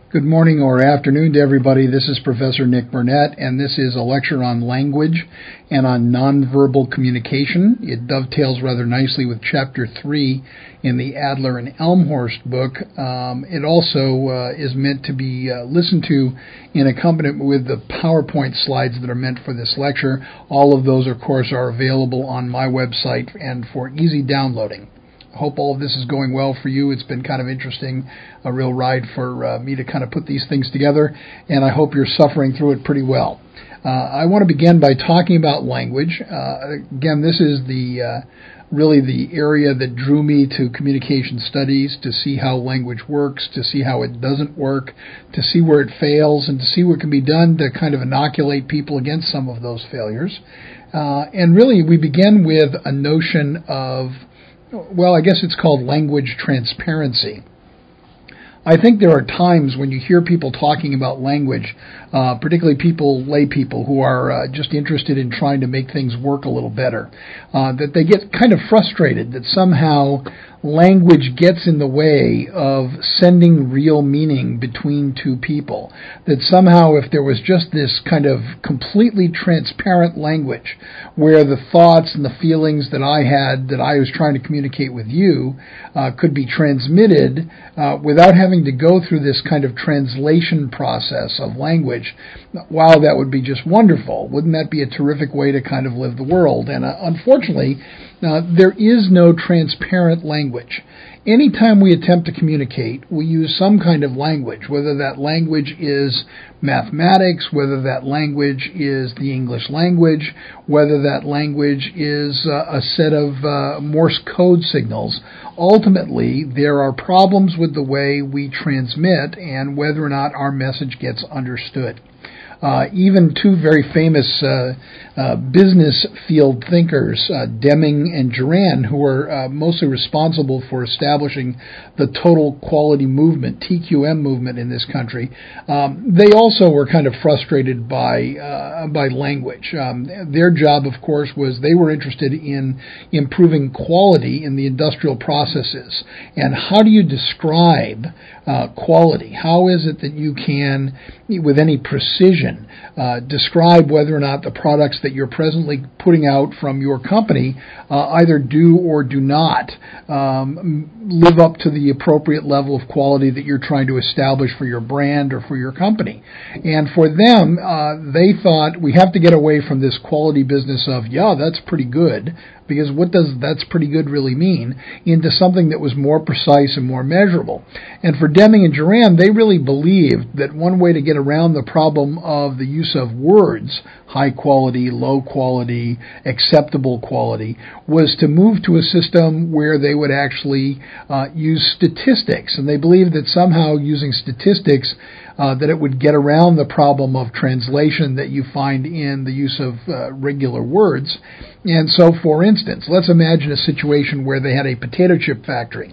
Good morning or afternoon to everybody. This is Professor Nick Burnett, and this is a lecture on language and on nonverbal communication. It dovetails rather nicely with Chapter 3 in the Adler and Elmhorst book. It also is meant to be listened to in accompaniment with the PowerPoint slides that are meant for this lecture. All of those, of course, are available on my website and for easy downloading. I hope all of this is going well for you. It's been kind of interesting, a real ride for me to kind of put these things together, and I hope you're suffering through it pretty well. I want to begin by talking about language. Again, this is really the area that drew me to communication studies, to see how language works, to see how it doesn't work, to see where it fails, and to see what can be done to kind of inoculate people against some of those failures. And really, we begin with a notion of, well, I guess it's called language transparency. I think there are times when you hear people talking about language, particularly lay people who are just interested in trying to make things work a little better, that they get kind of frustrated that somehow language gets in the way of sending real meaning between two people, that somehow if there was just this kind of completely transparent language where the thoughts and the feelings that I had, that I was trying to communicate with you, could be transmitted without having to go through this kind of translation process of language, wow, that would be just wonderful. Wouldn't that be a terrific way to kind of live the world? And unfortunately, there is no transparent language. Anytime we attempt to communicate, we use some kind of language, whether that language is mathematics, whether that language is the English language, whether that language is a set of Morse code signals. Ultimately, there are problems with the way we transmit and whether or not our message gets understood. Even two very famous business field thinkers, Deming and Juran, who were mostly responsible for establishing the total quality movement, TQM movement in this country, they also were kind of frustrated by language. Their job, of course, was they were interested in improving quality in the industrial processes. And how do you describe quality? How is it that you can, with any precision, describe whether or not the products that you're presently putting out from your company either do or do not live up to the appropriate level of quality that you're trying to establish for your brand or for your company? And for them, they thought we have to get away from this quality business of, yeah, that's pretty good, because what does that's pretty good really mean, into something that was more precise and more measurable. And for Deming and Juran, they really believed that one way to get around the problem of the use of words, high quality, low quality, acceptable quality, was to move to a system where they would actually use statistics. And they believed that somehow using statistics that it would get around the problem of translation that you find in the use of regular words. And so, for instance, let's imagine a situation where they had a potato chip factory.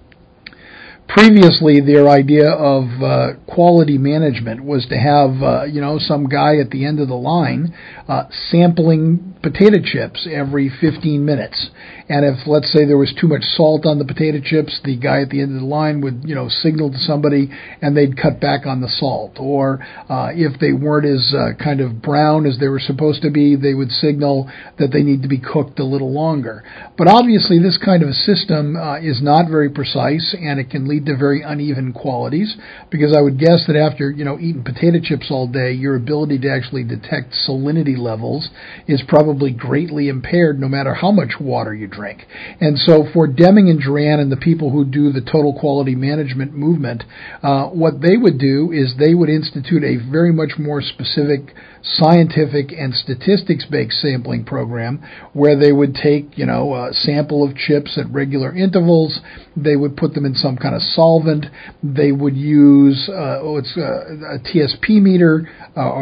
Previously, their idea of quality management was to have, some guy at the end of the line sampling potato chips every 15 minutes. And if, let's say, there was too much salt on the potato chips, the guy at the end of the line would, signal to somebody and they'd cut back on the salt. Or if they weren't as kind of brown as they were supposed to be, they would signal that they need to be cooked a little longer. But obviously, this kind of a system is not very precise, and it can lead to very uneven qualities, because I would guess that after, eating potato chips all day, your ability to actually detect salinity levels is probably greatly impaired no matter how much water you drink. And so for Deming and Juran and the people who do the total quality management movement, what they would do is they would institute a very much more specific scientific and statistics-based sampling program where they would take, a sample of chips at regular intervals. They would put them in some kind of solvent. They would use a TSP meter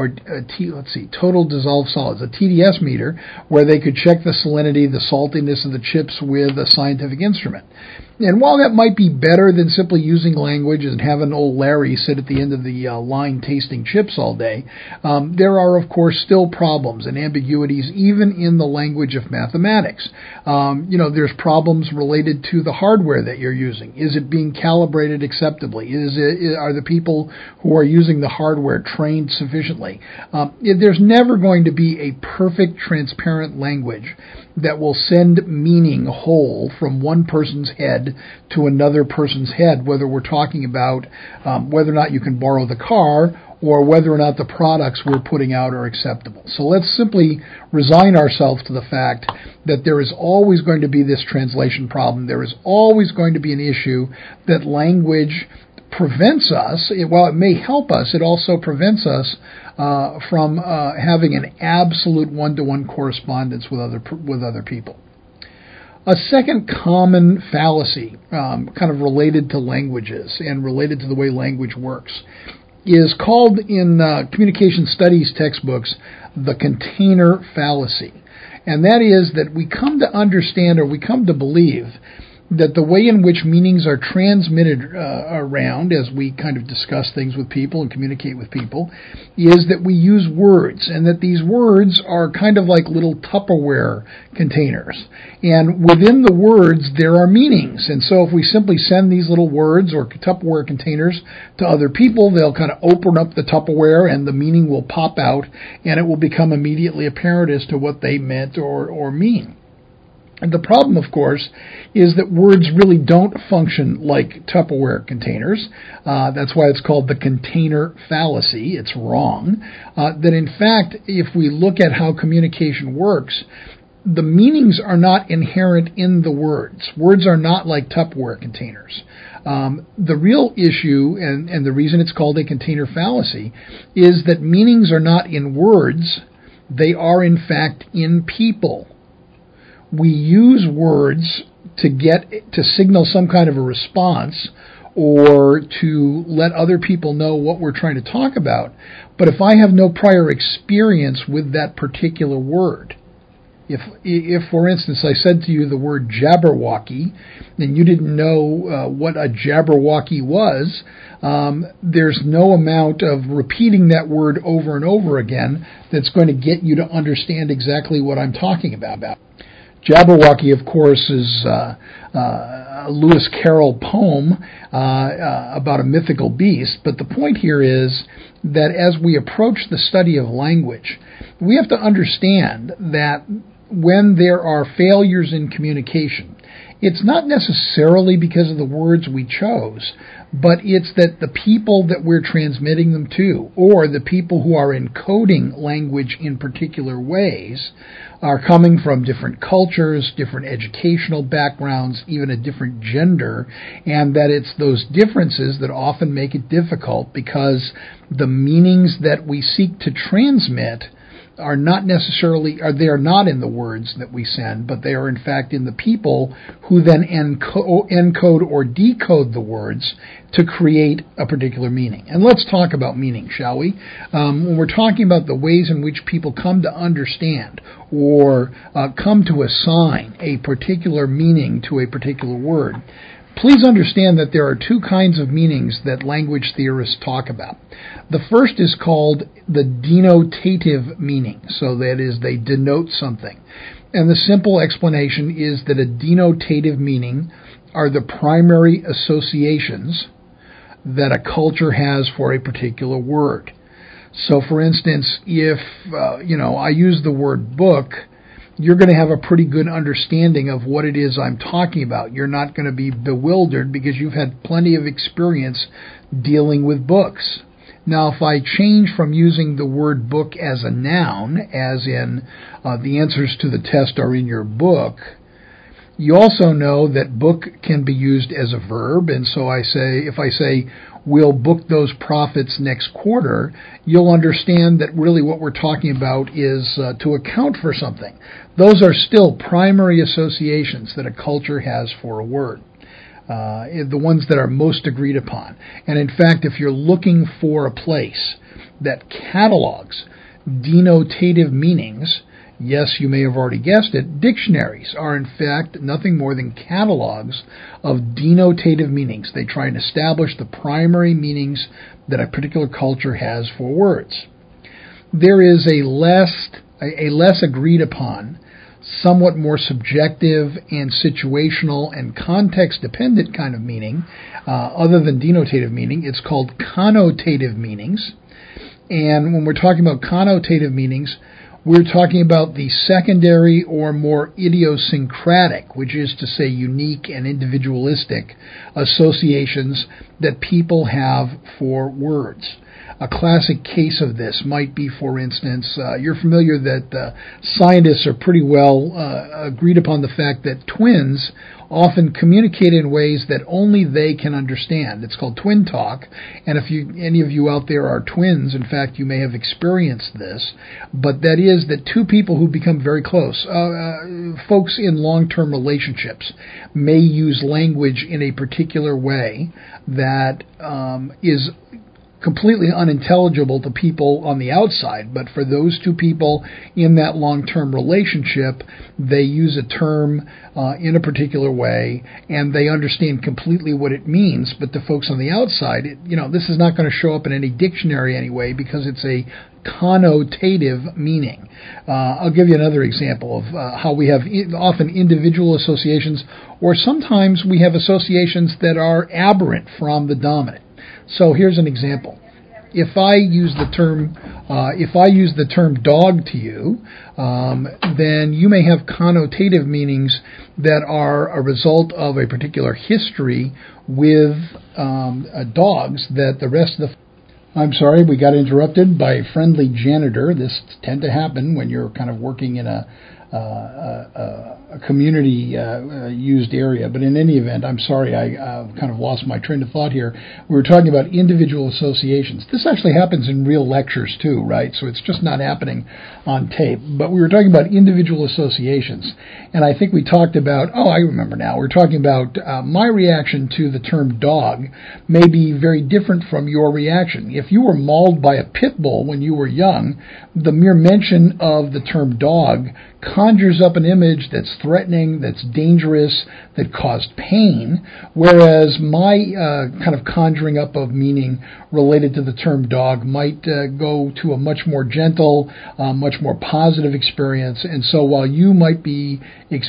total dissolved solids, a TDS meter, where they could check the salinity, the saltiness of the chips with a scientific instrument. And while that might be better than simply using language and having old Larry sit at the end of the line tasting chips all day, there are, of course, still problems and ambiguities even in the language of mathematics. There's problems related to the hardware that you're using. Is it being calibrated acceptably? Are the people who are using the hardware trained sufficiently? There's never going to be a perfect, transparent language that will send meaning whole from one person's head to another person's head, whether we're talking about whether or not you can borrow the car or whether or not the products we're putting out are acceptable. So let's simply resign ourselves to the fact that there is always going to be this translation problem. There is always going to be an issue that language prevents us, while it may help us, it also prevents us from having an absolute one-to-one correspondence with other people. A second common fallacy, kind of related to languages and related to the way language works, is called in communication studies textbooks the container fallacy. And that is that we come to understand, or we come to believe, that the way in which meanings are transmitted around as we kind of discuss things with people and communicate with people is that we use words, and that these words are kind of like little Tupperware containers. And within the words, there are meanings. And so if we simply send these little words or Tupperware containers to other people, they'll kind of open up the Tupperware and the meaning will pop out, and it will become immediately apparent as to what they meant or mean. And the problem, of course, is that words really don't function like Tupperware containers. That's why it's called the container fallacy. It's wrong. That in fact, if we look at how communication works, the meanings are not inherent in the words. Words are not like Tupperware containers. The real issue, and the reason it's called a container fallacy, is that meanings are not in words. They are, in fact, in people. We use words to signal some kind of a response or to let other people know what we're trying to talk about. But if I have no prior experience with that particular word, if for instance, I said to you the word Jabberwocky, and you didn't know what a Jabberwocky was, there's no amount of repeating that word over and over again that's going to get you to understand exactly what I'm talking about. Jabberwocky, of course, is a Lewis Carroll poem about a mythical beast, but the point here is that as we approach the study of language, we have to understand that when there are failures in communication, it's not necessarily because of the words we chose, but it's that the people that we're transmitting them to, or the people who are encoding language in particular ways, are coming from different cultures, different educational backgrounds, even a different gender, and that it's those differences that often make it difficult because the meanings that we seek to transmit are not necessarily, or they are not in the words that we send, but they are in fact in the people who then encode or decode the words to create a particular meaning. And let's talk about meaning, shall we? When we're talking about the ways in which people come to understand or come to assign a particular meaning to a particular word, please understand that there are two kinds of meanings that language theorists talk about. The first is called the denotative meaning, so that is, they denote something. And the simple explanation is that a denotative meaning are the primary associations that a culture has for a particular word. So, for instance, if I use the word book, you're going to have a pretty good understanding of what it is I'm talking about. You're not going to be bewildered because you've had plenty of experience dealing with books. Now, if I change from using the word book as a noun, as in the answers to the test are in your book, you also know that book can be used as a verb, and so if I say, we'll book those profits next quarter, you'll understand that really what we're talking about is to account for something. Those are still primary associations that a culture has for a word, the ones that are most agreed upon. And in fact, if you're looking for a place that catalogs denotative meanings, Yes, you may have already guessed it, dictionaries are in fact nothing more than catalogs of denotative meanings. They try and establish the primary meanings that a particular culture has for words. There is a less agreed upon, somewhat more subjective and situational and context-dependent kind of meaning, other than denotative meaning. It's called connotative meanings. And when we're talking about connotative meanings, we're talking about the secondary or more idiosyncratic, which is to say unique and individualistic associations that people have for words. A classic case of this might be, for instance, you're familiar that scientists are pretty well agreed upon the fact that twins often communicate in ways that only they can understand. It's called twin talk, and if any of you out there are twins, in fact, you may have experienced this, but that is that two people who become very close, folks in long-term relationships, may use language in a particular way that is completely unintelligible to people on the outside, but for those two people in that long-term relationship, they use a term in a particular way, and they understand completely what it means. But to folks on the outside, this is not going to show up in any dictionary anyway because it's a connotative meaning. I'll give you another example of how we have often individual associations, or sometimes we have associations that are aberrant from the dominant. So here's an example. If I use the term dog to you, then you may have connotative meanings that are a result of a particular history with dogs that the rest of the... I'm sorry, we got interrupted by a friendly janitor. This tends to happen when you're kind of working in a community used area. But in any event, I'm sorry, I kind of lost my train of thought here. We were talking about individual associations. This actually happens in real lectures too, right? So it's just not happening on tape. But we were talking about individual associations. And I think we talked about, I remember now, we were talking about my reaction to the term dog may be very different from your reaction. If you were mauled by a pit bull when you were young, the mere mention of the term dog conjures up an image that's threatening, that's dangerous, that caused pain, whereas my kind of conjuring up of meaning related to the term dog might go to a much more gentle, much more positive experience. And so while you might be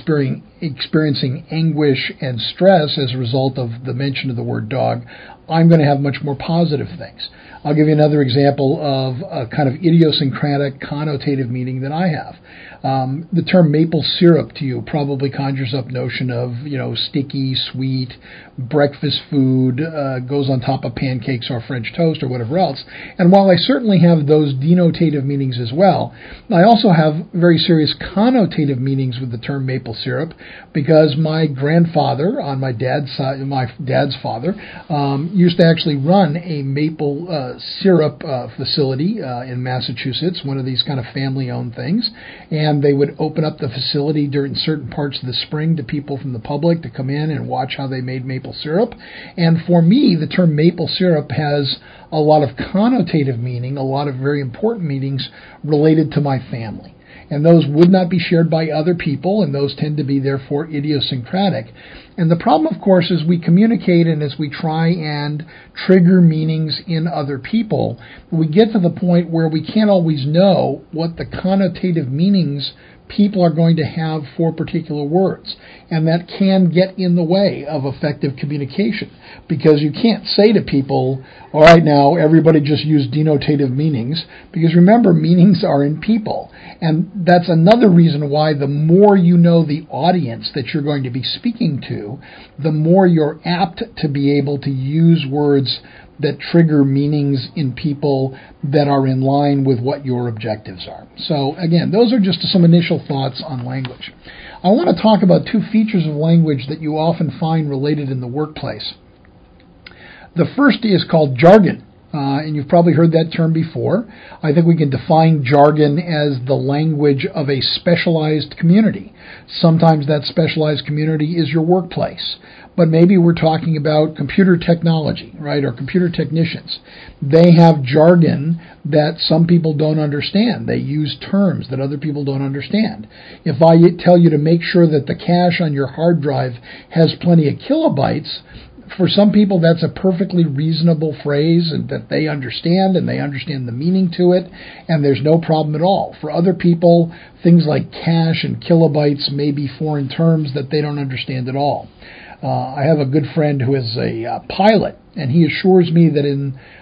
experiencing anguish and stress as a result of the mention of the word dog, I'm going to have much more positive things. I'll give you another example of a kind of idiosyncratic connotative meaning that I have. The term maple syrup to you probably conjures up notion of, sticky, sweet, breakfast food, goes on top of pancakes or French toast or whatever else. And while I certainly have those denotative meanings as well, I also have very serious connotative meanings with the term maple syrup, because my grandfather on my dad's side, my dad's father, used to actually run a maple syrup facility in Massachusetts, one of these kind of family-owned things, and they would open up the facility during certain parts of the spring to people from the public to come in and watch how they made maple syrup. And for me, the term maple syrup has a lot of connotative meaning, a lot of very important meanings related to my family. And those would not be shared by other people, and those tend to be, therefore, idiosyncratic. And the problem, of course, is we communicate, and as we try and trigger meanings in other people, we get to the point where we can't always know what the connotative meanings people are going to have for particular words. And that can get in the way of effective communication, because you can't say to people, all right, now everybody just use denotative meanings, because remember, meanings are in people. And that's another reason why the more you know the audience that you're going to be speaking to, the more you're apt to be able to use words that trigger meanings in people that are in line with what your objectives are. So again, those are just some initial thoughts on language. I want to talk about two features of language that you often find related in the workplace. The first is called jargon. and you've probably heard that term before. I think we can define jargon as the language of a specialized community. Sometimes that specialized community is your workplace, but maybe we're talking about computer technology, right, or computer technicians. They have jargon that some people don't understand. They use terms that other people don't understand. If I tell you to make sure that the cache on your hard drive has plenty of kilobytes, for some people, that's a perfectly reasonable phrase and that they understand, and they understand the meaning to it, and there's no problem at all. For other people, things like cache and kilobytes may be foreign terms that they don't understand at all. I have a good friend who is a pilot, and he assures me that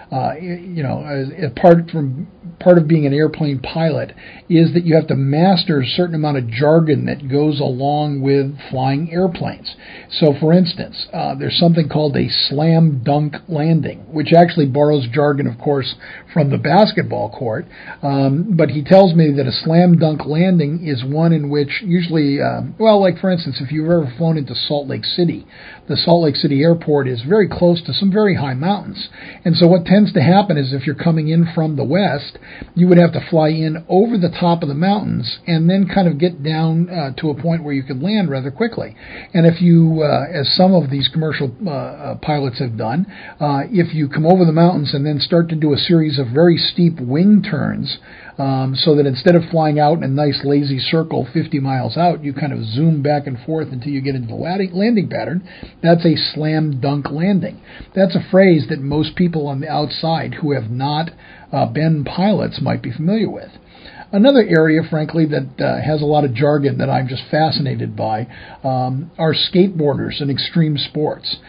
part of being an airplane pilot is that you have to master a certain amount of jargon that goes along with flying airplanes. So, for instance, there's something called a slam dunk landing, which actually borrows jargon, of course, from the basketball court. But he tells me that a slam dunk landing is one in which usually, like for instance, if you've ever flown into Salt Lake City, the Salt Lake City airport is very close to some very high mountains. And so what tends to happen is if you're coming in from the west, you would have to fly in over the top of the mountains and then kind of get down to a point where you could land rather quickly. And if you, as some of these commercial pilots have done, if you come over the mountains and then start to do a series of very steep wing turns, so that instead of flying out in a nice lazy circle 50 miles out, you kind of zoom back and forth until you get into the landing pattern, that's a slam dunk landing. That's a phrase that most people on the outside who have not been pilots might be familiar with. Another area, frankly, that has a lot of jargon that I'm just fascinated by are skateboarders and extreme sports.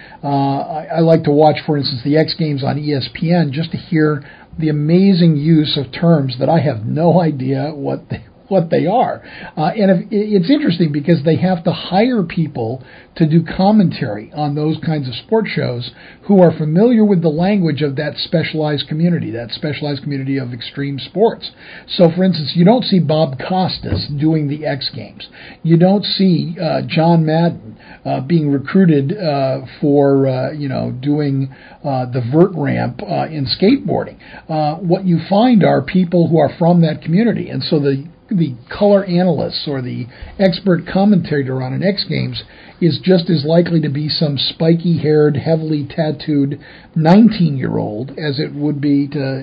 I like to watch, for instance, the X Games on ESPN just to hear the amazing use of terms that I have no idea what they are. And it's interesting because they have to hire people to do commentary on those kinds of sports shows who are familiar with the language of that specialized community of extreme sports. So, for instance, you don't see Bob Costas doing the X Games. You don't see John Madden being recruited for doing the vert ramp in skateboarding. What you find are people who are from that community, and so the color analysts or the expert commentator on an X Games is just as likely to be some spiky-haired, heavily tattooed 19-year-old as it would be to,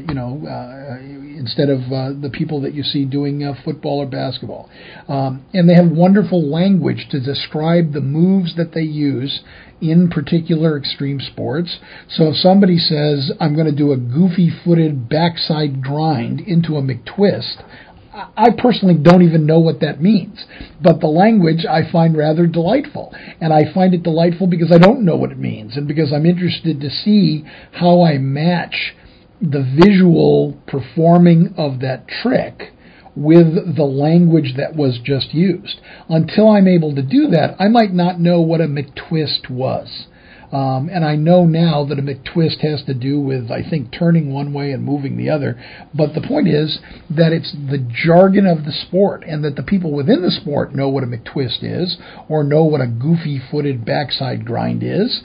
instead of the people that you see doing football or basketball. And they have wonderful language to describe the moves that they use in particular extreme sports. So if somebody says, I'm going to do a goofy-footed backside grind into a McTwist, I personally don't even know what that means, but the language I find rather delightful, and I find it delightful because I don't know what it means, and because I'm interested to see how I match the visual performing of that trick with the language that was just used. Until I'm able to do that, I might not know what a McTwist was. And I know now that a McTwist has to do with, I think, turning one way and moving the other. But the point is that it's the jargon of the sport, and that the people within the sport know what a McTwist is, or know what a goofy-footed backside grind is.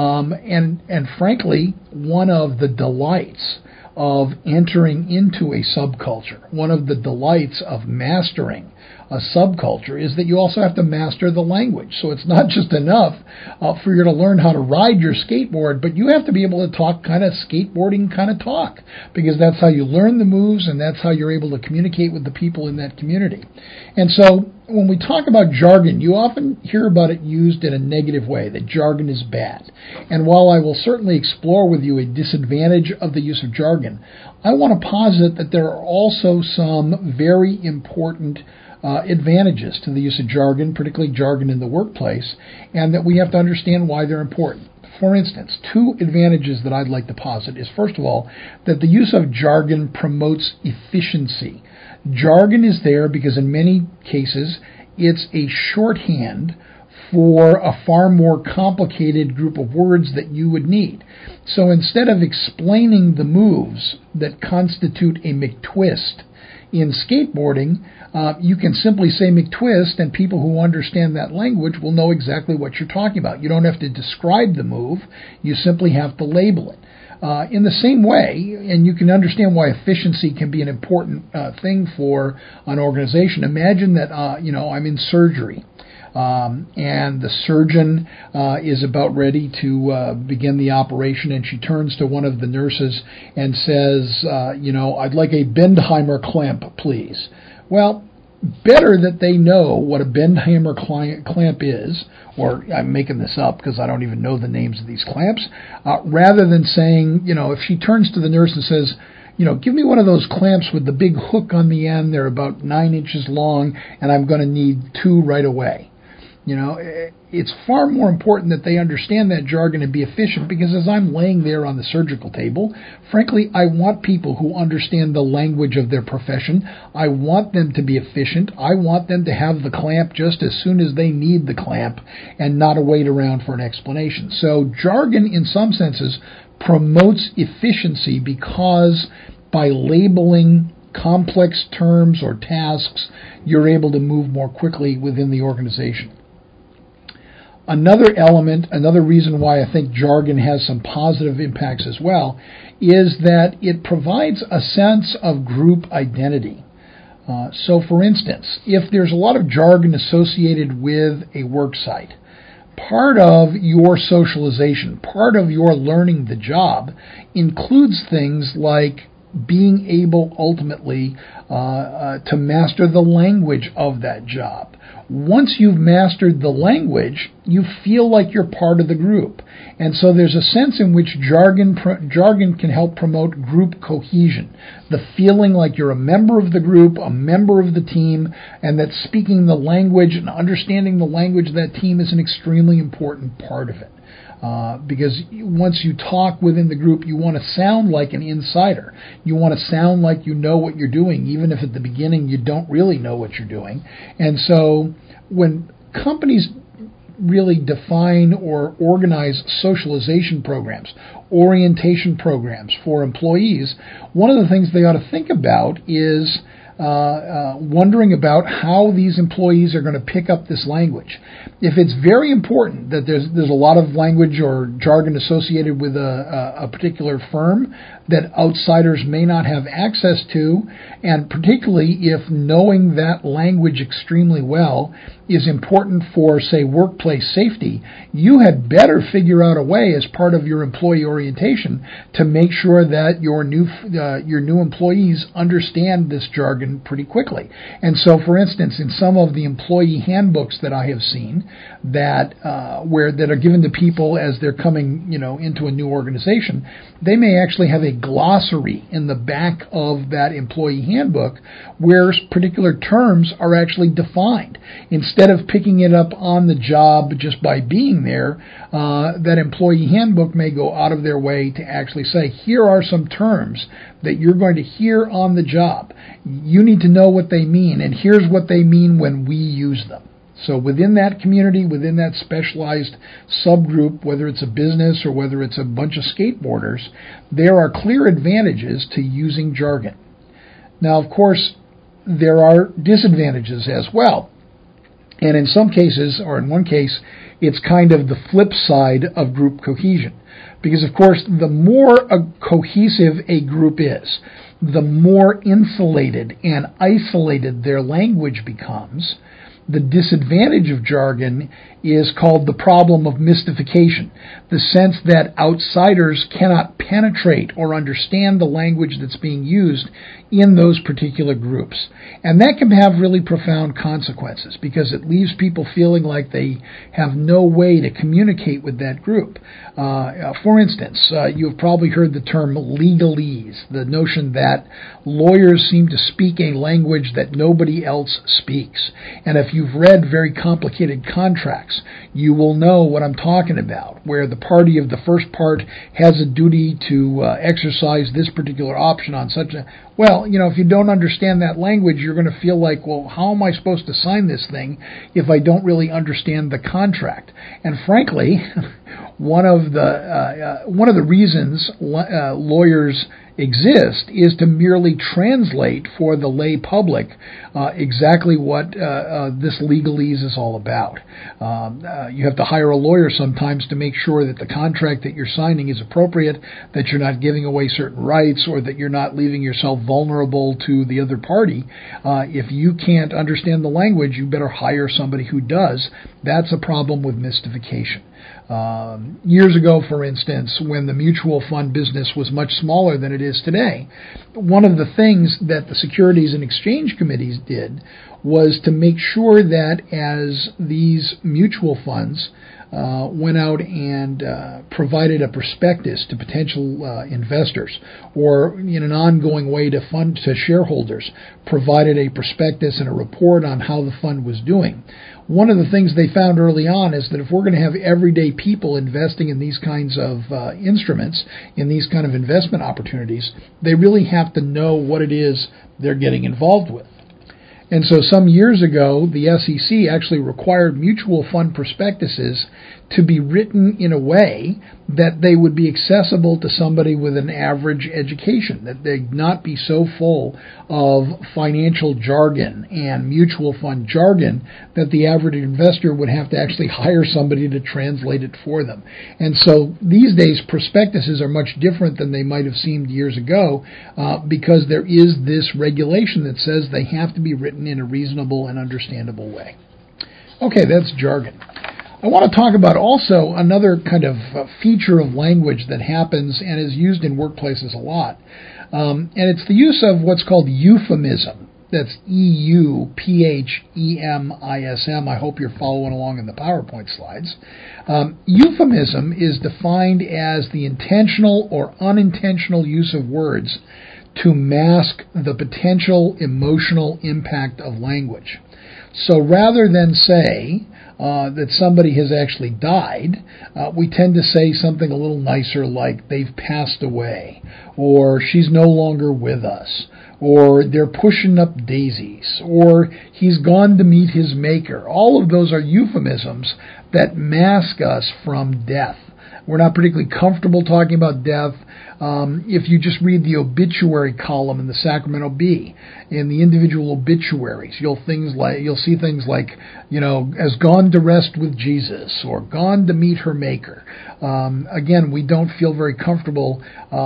And frankly, one of the delights of entering into a subculture, one of the delights of mastering a subculture, is that you also have to master the language. So it's not just enough for you to learn how to ride your skateboard, but you have to be able to talk kind of skateboarding kind of talk, because that's how you learn the moves, and that's how you're able to communicate with the people in that community. And so when we talk about jargon, you often hear about it used in a negative way, that jargon is bad. And while I will certainly explore with you a disadvantage of the use of jargon, I want to posit that there are also some very important advantages to the use of jargon, particularly jargon in the workplace, and that we have to understand why they're important. For instance, two advantages that I'd like to posit is, first of all, that the use of jargon promotes efficiency. Jargon is there because in many cases it's a shorthand for a far more complicated group of words that you would need. So instead of explaining the moves that constitute a McTwist in skateboarding, you can simply say McTwist, and people who understand that language will know exactly what you're talking about. You don't have to describe the move, you simply have to label it. In the same way, and you can understand why efficiency can be an important thing for an organization. Imagine that, I'm in surgery. And the surgeon is about ready to begin the operation, and she turns to one of the nurses and says, I'd like a Bendheimer clamp, please. Well, better that they know what a Bendheimer clamp is, or I'm making this up because I don't even know the names of these clamps, rather than saying, if she turns to the nurse and says, give me one of those clamps with the big hook on the end, they're about 9 inches long, and I'm going to need 2 right away. It's far more important that they understand that jargon and be efficient, because as I'm laying there on the surgical table, frankly, I want people who understand the language of their profession. I want them to be efficient. I want them to have the clamp just as soon as they need the clamp and not wait around for an explanation. So jargon, in some senses, promotes efficiency, because by labeling complex terms or tasks, you're able to move more quickly within the organization. Another element, another reason why I think jargon has some positive impacts as well, is that it provides a sense of group identity. So, for instance, if there's a lot of jargon associated with a work site, part of your socialization, part of your learning the job, includes things like being able ultimately to master the language of that job. Once you've mastered the language, you feel like you're part of the group. And so there's a sense in which jargon can help promote group cohesion, the feeling like you're a member of the group, a member of the team, and that speaking the language and understanding the language of that team is an extremely important part of it. Because once you talk within the group, you want to sound like an insider. You want to sound like you know what you're doing, even if at the beginning you don't really know what you're doing. And so when companies really define or organize socialization programs, orientation programs for employees, one of the things they ought to think about is wondering about how these employees are going to pick up this language. If it's very important that there's a lot of language or jargon associated with a particular firm that outsiders may not have access to, and particularly if knowing that language extremely well is important for, say, workplace safety, you had better figure out a way as part of your employee orientation to make sure that your new employees understand this jargon pretty quickly. And so, for instance, in some of the employee handbooks that I have seen that are given to people as they're coming, into a new organization, they may actually have a glossary in the back of that employee handbook where particular terms are actually defined. Instead of picking it up on the job just by being there, that employee handbook may go out of their way to actually say, here are some terms that you're going to hear on the job. You need to know what they mean, and here's what they mean when we use them. So within that community, within that specialized subgroup, whether it's a business or whether it's a bunch of skateboarders, there are clear advantages to using jargon. Now, of course, there are disadvantages as well. And in some cases, or in one case, it's kind of the flip side of group cohesion. Because, of course, the more cohesive a group is, the more insulated and isolated their language becomes. The disadvantage of jargon is called the problem of mystification, the sense that outsiders cannot penetrate or understand the language that's being used in those particular groups. And that can have really profound consequences because it leaves people feeling like they have no way to communicate with that group. For instance, you've probably heard the term legalese, the notion that lawyers seem to speak a language that nobody else speaks. And if you've read very complicated contracts, you will know what I'm talking about, where the party of the first part has a duty to exercise this particular option on such a... Well, if you don't understand that language, you're going to feel like, well, how am I supposed to sign this thing if I don't really understand the contract? And frankly, one of the reasons lawyers exist is to merely translate for the lay public exactly what this legalese is all about. You have to hire a lawyer sometimes to make sure that the contract that you're signing is appropriate, that you're not giving away certain rights, or that you're not leaving yourself vulnerable to the other party. If you can't understand the language, you better hire somebody who does. That's a problem with mystification. Years ago, for instance, when the mutual fund business was much smaller than it is today, one of the things that the Securities and Exchange Committees did was to make sure that as these mutual funds went out and provided a prospectus to potential investors, or in an ongoing way to shareholders, provided a prospectus and a report on how the fund was doing. One of the things they found early on is that if we're going to have everyday people investing in these kinds of instruments, in these kind of investment opportunities, they really have to know what it is they're getting involved with. And so some years ago, the SEC actually required mutual fund prospectuses to be written in a way that they would be accessible to somebody with an average education, that they'd not be so full of financial jargon and mutual fund jargon that the average investor would have to actually hire somebody to translate it for them. And so these days, prospectuses are much different than they might have seemed years ago because there is this regulation that says they have to be written in a reasonable and understandable way. Okay, that's jargon. I want to talk about also another kind of feature of language that happens and is used in workplaces a lot. And it's the use of what's called euphemism. That's EUPHEMISM. I hope you're following along in the PowerPoint slides. Euphemism is defined as the intentional or unintentional use of words to mask the potential emotional impact of language. So rather than say that somebody has actually died, we tend to say something a little nicer like they've passed away, or she's no longer with us, or they're pushing up daisies, or he's gone to meet his maker. All of those are euphemisms that mask us from death. We're not particularly comfortable talking about death. If you just read the obituary column in the Sacramento Bee, in the individual obituaries, you'll see things like, has gone to rest with Jesus, or gone to meet her maker. Again, we don't feel very comfortable,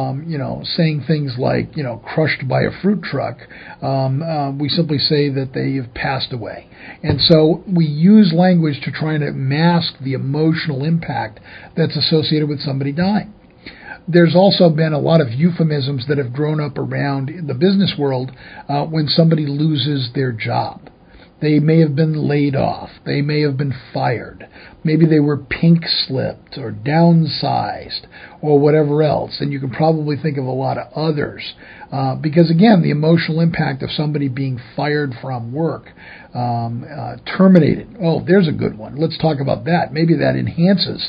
saying things like, crushed by a fruit truck. We simply say that they have passed away. And so we use language to try to mask the emotional impact that's associated with somebody dying. There's also been a lot of euphemisms that have grown up around the business world when somebody loses their job. They may have been laid off. They may have been fired. Maybe they were pink-slipped or downsized or whatever else. And you can probably think of a lot of others. Because, again, the emotional impact of somebody being fired from work, terminated. Oh, there's a good one. Let's talk about that. Maybe that enhances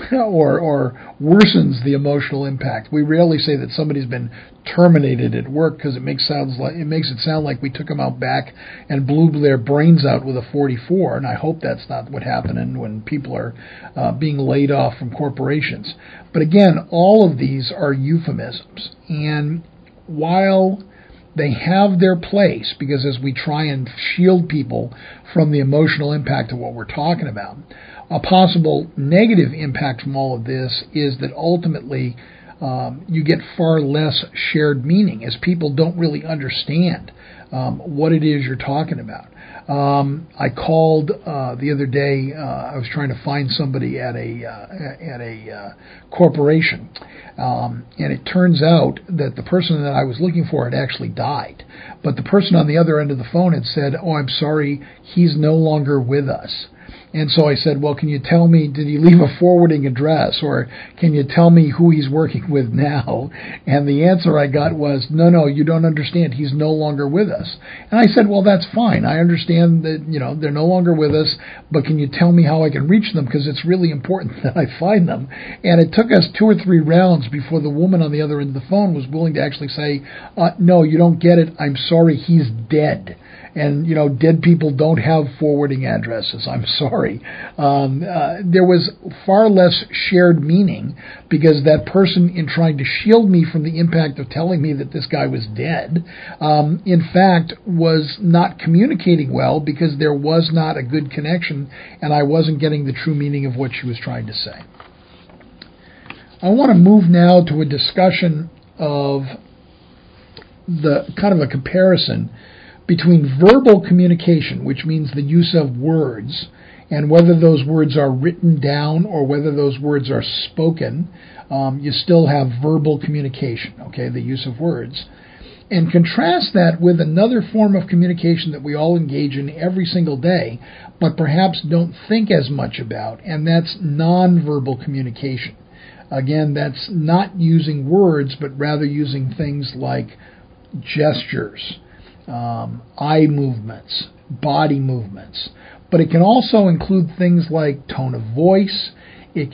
or worsens the emotional impact. We rarely say that somebody's been terminated at work because it makes it sound like we took them out back and blew their brains out with a 44, and I hope that's not what's happening when people are being laid off from corporations. But again, all of these are euphemisms, and while they have their place, because as we try and shield people from the emotional impact of what we're talking about, a possible negative impact from all of this is that ultimately you get far less shared meaning, as people don't really understand what it is you're talking about. I called the other day. I was trying to find somebody at a corporation, and it turns out that the person that I was looking for had actually died. But the person on the other end of the phone had said, "Oh, I'm sorry, he's no longer with us." And so I said, well, can you tell me, did he leave a forwarding address, or can you tell me who he's working with now? And the answer I got was, no, you don't understand. He's no longer with us. And I said, well, that's fine. I understand that, they're no longer with us, but can you tell me how I can reach them? Because it's really important that I find them. And it took us 2 or 3 rounds before the woman on the other end of the phone was willing to actually say, no, you don't get it. I'm sorry, he's dead. And, dead people don't have forwarding addresses. I'm sorry. There was far less shared meaning because that person, in trying to shield me from the impact of telling me that this guy was dead, in fact, was not communicating well because there was not a good connection and I wasn't getting the true meaning of what she was trying to say. I want to move now to a discussion of the kind of a comparison between verbal communication, which means the use of words, and whether those words are written down or whether those words are spoken. You still have verbal communication, okay, the use of words. And contrast that with another form of communication that we all engage in every single day, but perhaps don't think as much about, and that's nonverbal communication. Again, that's not using words, but rather using things like gestures, eye movements, body movements. But it can also include things like tone of voice. It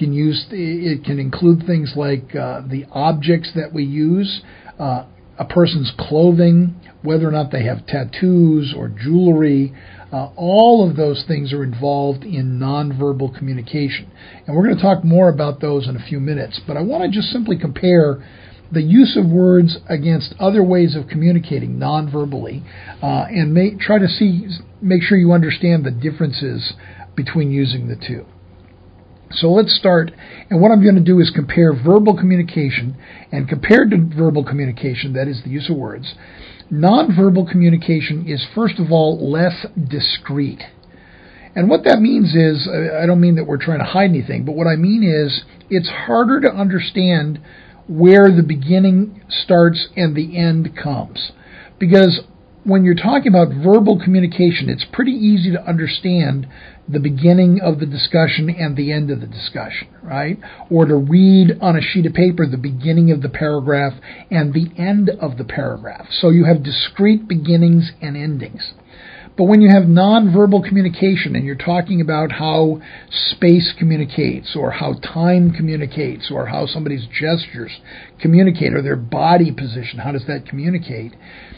can include things like the objects that we use, a person's clothing, whether or not they have tattoos or jewelry. All of those things are involved in nonverbal communication. And we're going to talk more about those in a few minutes. But I want to just simply compare the use of words against other ways of communicating nonverbally, and try to make sure you understand the differences between using the two. So let's start, and what I'm going to do is compare verbal communication, and compared to verbal communication, that is the use of words, nonverbal communication is first of all less discreet. And what that means is, I don't mean that we're trying to hide anything, but what I mean is it's harder to understand where the beginning starts and the end comes. Because when you're talking about verbal communication, it's pretty easy to understand the beginning of the discussion and the end of the discussion, right? Or to read on a sheet of paper the beginning of the paragraph and the end of the paragraph. So you have discrete beginnings and endings. But when you have nonverbal communication and you're talking about how space communicates or how time communicates or how somebody's gestures communicate or their body position, how does that communicate,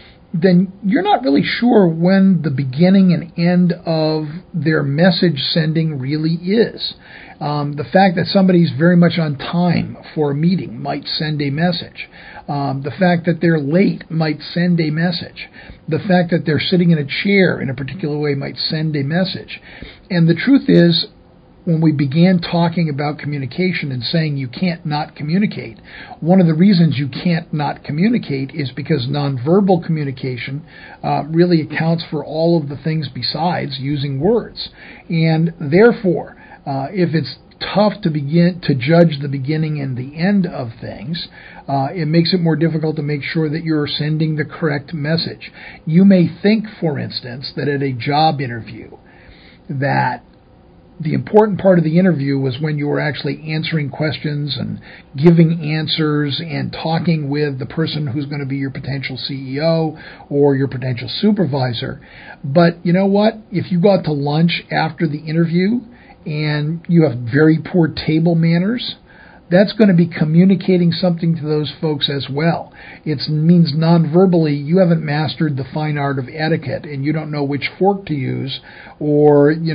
then you're not really sure when the beginning and end of their message sending really is. The fact that somebody's very much on time for a meeting might send a message. The fact that they're late might send a message. The fact that they're sitting in a chair in a particular way might send a message. And the truth is, when we began talking about communication and saying you can't not communicate, one of the reasons you can't not communicate is because nonverbal communication really accounts for all of the things besides using words. And therefore, if it's tough to judge the beginning and the end of things, it makes it more difficult to make sure that you're sending the correct message. You may think, for instance, that at a job interview that the important part of the interview was when you were actually answering questions and giving answers and talking with the person who's going to be your potential CEO or your potential supervisor. But you know what? If you go out to lunch after the interview and you have very poor table manners, that's going to be communicating something to those folks as well. It means non-verbally you haven't mastered the fine art of etiquette and you don't know which fork to use, or you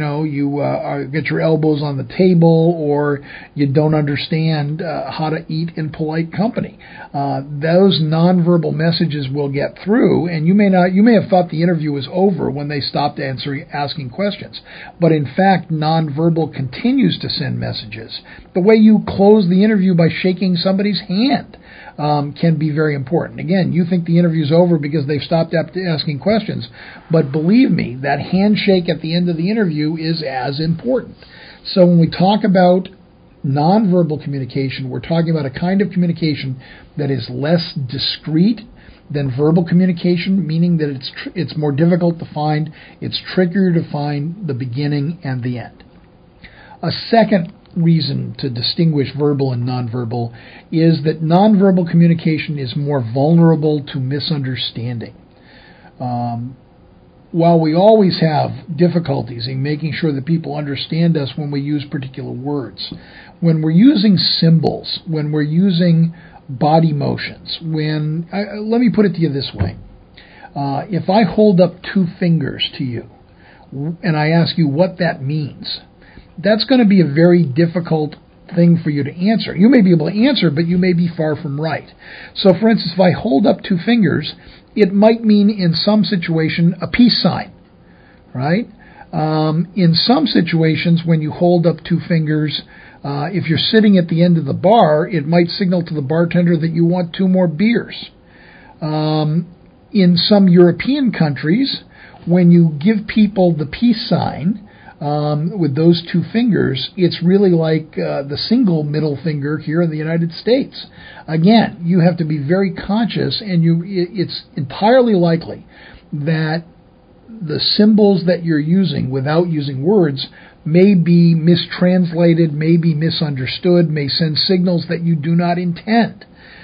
get your elbows on the table, or you don't understand how to eat in polite company. Those non-verbal messages will get through, and you may have thought the interview was over when they stopped asking questions, but in fact non-verbal continues to send messages. The way you close the interview by shaking somebody's hand can be very important. Again, you think the interview's over because they've stopped asking questions, but believe me, that handshake at the end of the interview is as important. So when we talk about nonverbal communication, we're talking about a kind of communication that is less discreet than verbal communication, meaning that it's more difficult to find, it's trickier to find the beginning and the end. A second reason to distinguish verbal and nonverbal is that nonverbal communication is more vulnerable to misunderstanding. While we always have difficulties in making sure that people understand us when we use particular words, when we're using symbols, when we're using body motions, let me put it to you this way. If I hold up two fingers to you and I ask you what that means, that's going to be a very difficult thing for you to answer. You may be able to answer, but you may be far from right. So, for instance, if I hold up two fingers, it might mean in some situation a peace sign, right? In some situations, when you hold up two fingers, if you're sitting at the end of the bar, it might signal to the bartender that you want two more beers. In some European countries, when you give people the peace sign with those two fingers, it's really like the single middle finger here in the United States. Again, you have to be very conscious, and it's entirely likely that the symbols that you're using without using words may be mistranslated, may be misunderstood, may send signals that you do not intend.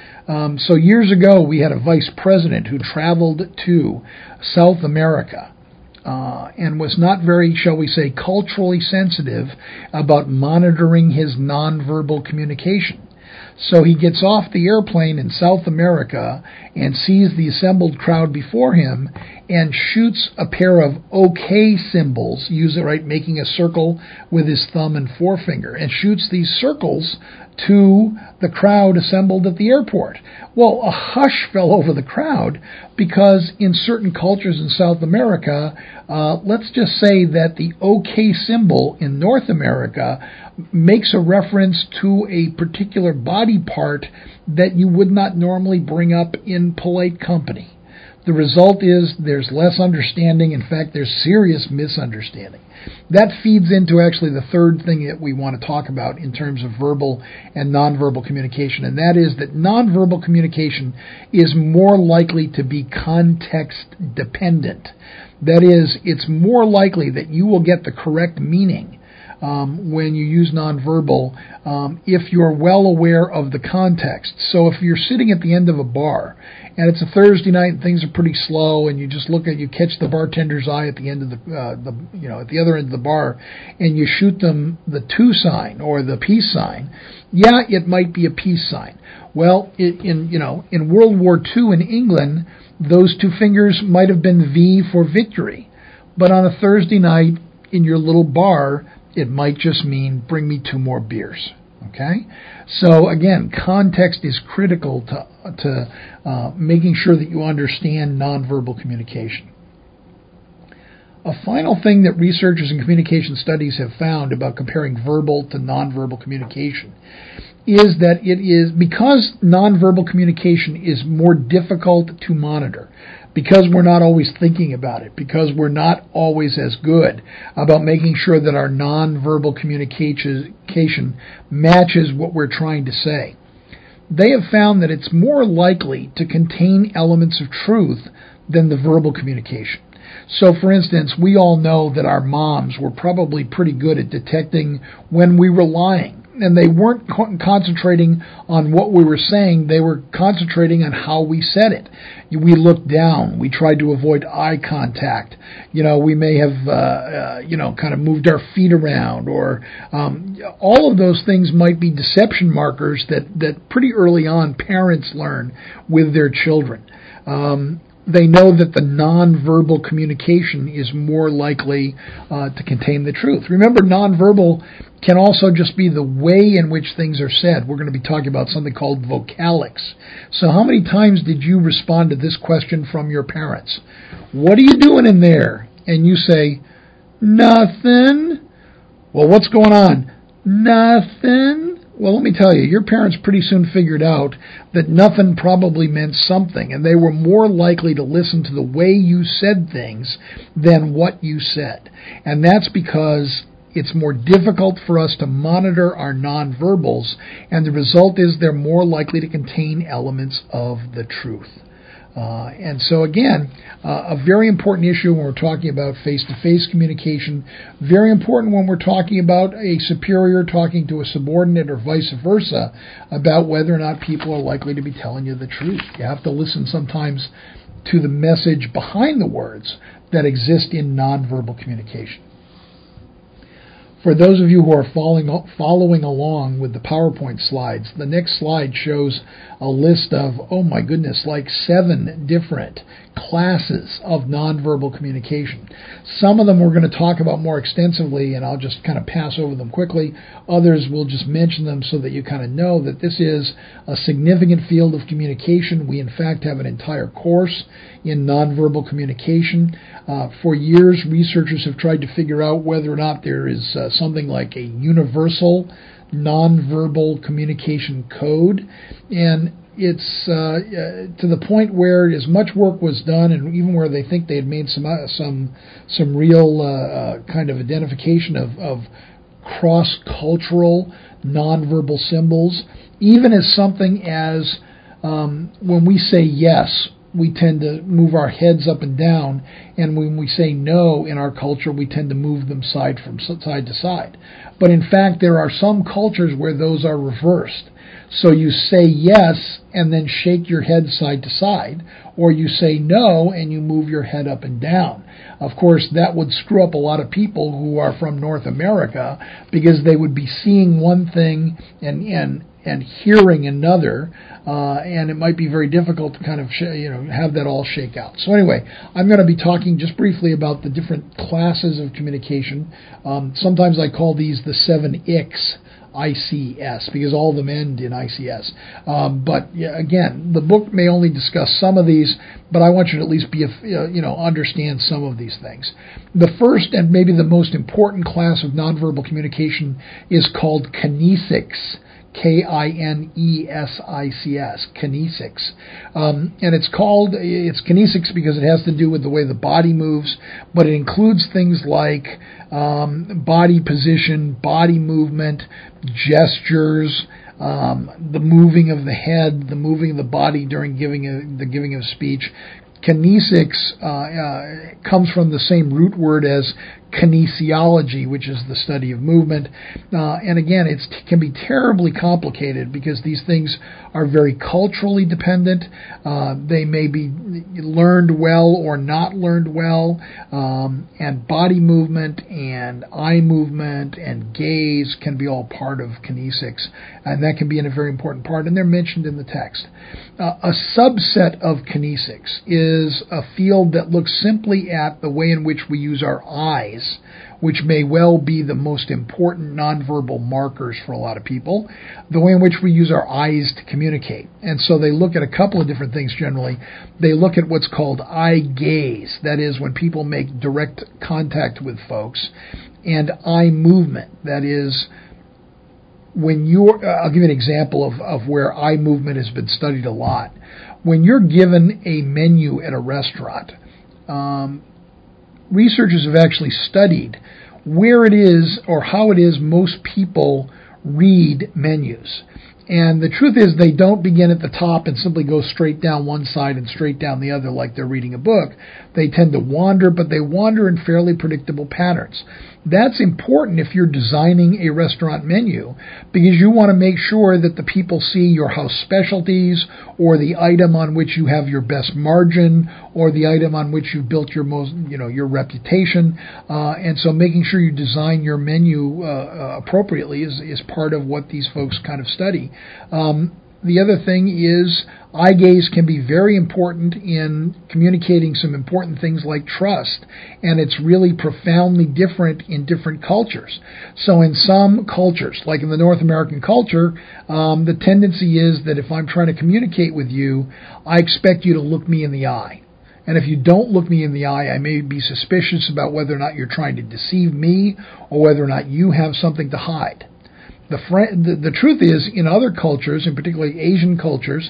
So years ago, we had a vice president who traveled to South America and was not very, shall we say, culturally sensitive about monitoring his nonverbal communication. So he gets off the airplane in South America and sees the assembled crowd before him and shoots a pair of OK symbols, making a circle with his thumb and forefinger, and shoots these circles to the crowd assembled at the airport. Well, a hush fell over the crowd because in certain cultures in South America, let's just say that the OK symbol in North America makes a reference to a particular body part that you would not normally bring up in polite company. The result is there's less understanding. In fact, there's serious misunderstanding. That feeds into actually the third thing that we want to talk about in terms of verbal and nonverbal communication, and that is that nonverbal communication is more likely to be context dependent. That is, it's more likely that you will get the correct meaning when you use nonverbal if you're well aware of the context. So if you're sitting at the end of a bar and it's a Thursday night and things are pretty slow, and you just you catch the bartender's eye at the end of at the other end of the bar, and you shoot them the to sign or the peace sign, yeah, it might be a peace sign. Well, in World War II in England, those two fingers might have been V for victory, but on a Thursday night in your little bar, it might just mean bring me two more beers. Okay? So again, context is critical to making sure that you understand nonverbal communication. A final thing that researchers in communication studies have found about comparing verbal to nonverbal communication is that it is because nonverbal communication is more difficult to monitor, because we're not always thinking about it, because we're not always as good about making sure that our nonverbal communication matches what we're trying to say. They have found that it's more likely to contain elements of truth than the verbal communication. So, for instance, we all know that our moms were probably pretty good at detecting when we were lying. And they weren't concentrating on what we were saying. They were concentrating on how we said it. We looked down. We tried to avoid eye contact. We may have, kind of moved our feet around, or all of those things might be deception markers that pretty early on parents learn with their children. They know that the nonverbal communication is more likely to contain the truth. Remember, nonverbal can also just be the way in which things are said. We're going to be talking about something called vocalics. So how many times did you respond to this question from your parents? What are you doing in there? And you say, nothing. Well, what's going on? Nothing. Well, let me tell you, your parents pretty soon figured out that nothing probably meant something, and they were more likely to listen to the way you said things than what you said. And that's because it's more difficult for us to monitor our nonverbals, and the result is they're more likely to contain elements of the truth. And so again, a very important issue when we're talking about face-to-face communication, very important when we're talking about a superior talking to a subordinate or vice versa, about whether or not people are likely to be telling you the truth. You have to listen sometimes to the message behind the words that exist in nonverbal communication. For those of you who are following along with the PowerPoint slides, the next slide shows a list of, oh my goodness, like 7 different classes of nonverbal communication. Some of them we're going to talk about more extensively, and I'll just kind of pass over them quickly. Others we'll just mention them so that you kind of know that this is a significant field of communication. We, in fact, have an entire course in nonverbal communication. For years, researchers have tried to figure out whether or not there is something like a universal nonverbal communication code, and it's to the point where as much work was done, and even where they think they had made some real kind of identification of cross-cultural nonverbal symbols, even as something as when we say yes, we tend to move our heads up and down, and when we say no in our culture, we tend to move them side to side. But in fact, there are some cultures where those are reversed. So you say yes and then shake your head side to side, or you say no and you move your head up and down. Of course, that would screw up a lot of people who are from North America, because they would be seeing one thing and hearing another, and it might be very difficult to kind of have that all shake out. So anyway, I'm going to be talking just briefly about the different classes of communication. Sometimes I call these the 7 ICS, ICS, because all of them end in ICS. But yeah, again, the book may only discuss some of these, but I want you to at least be understand some of these things. The first and maybe the most important class of nonverbal communication is called kinesics. Kinesics, kinesics. And it's kinesics because it has to do with the way the body moves, but it includes things like body position, body movement, gestures, the moving of the head, the moving of the body during the giving of speech. Kinesics comes from the same root word as kinesiology, which is the study of movement. And again, it can be terribly complicated because these things are very culturally dependent. They may be learned well or not learned well. And body movement and eye movement and gaze can be all part of kinesics. And that can be a very important part, and they're mentioned in the text. A subset of kinesics is a field that looks simply at the way in which we use our eyes, which may well be the most important nonverbal markers for a lot of people, the way in which we use our eyes to communicate. And so they look at a couple of different things generally. They look at what's called eye gaze, that is when people make direct contact with folks, and eye movement, that is when I'll give you an example of where eye movement has been studied a lot. When you're given a menu at a restaurant, researchers have actually studied where it is or how it is most people read menus. And the truth is they don't begin at the top and simply go straight down one side and straight down the other like they're reading a book. They tend to wander, but they wander in fairly predictable patterns. That's important if you're designing a restaurant menu, because you want to make sure that the people see your house specialties, or the item on which you have your best margin, or the item on which you've built your your reputation. And so making sure you design your menu appropriately is part of what these folks kind of study. The other thing is eye gaze can be very important in communicating some important things like trust, and it's really profoundly different in different cultures. So in some cultures, like in the North American culture, the tendency is that if I'm trying to communicate with you, I expect you to look me in the eye. And if you don't look me in the eye, I may be suspicious about whether or not you're trying to deceive me or whether or not you have something to hide. The truth is, in other cultures, and particularly Asian cultures,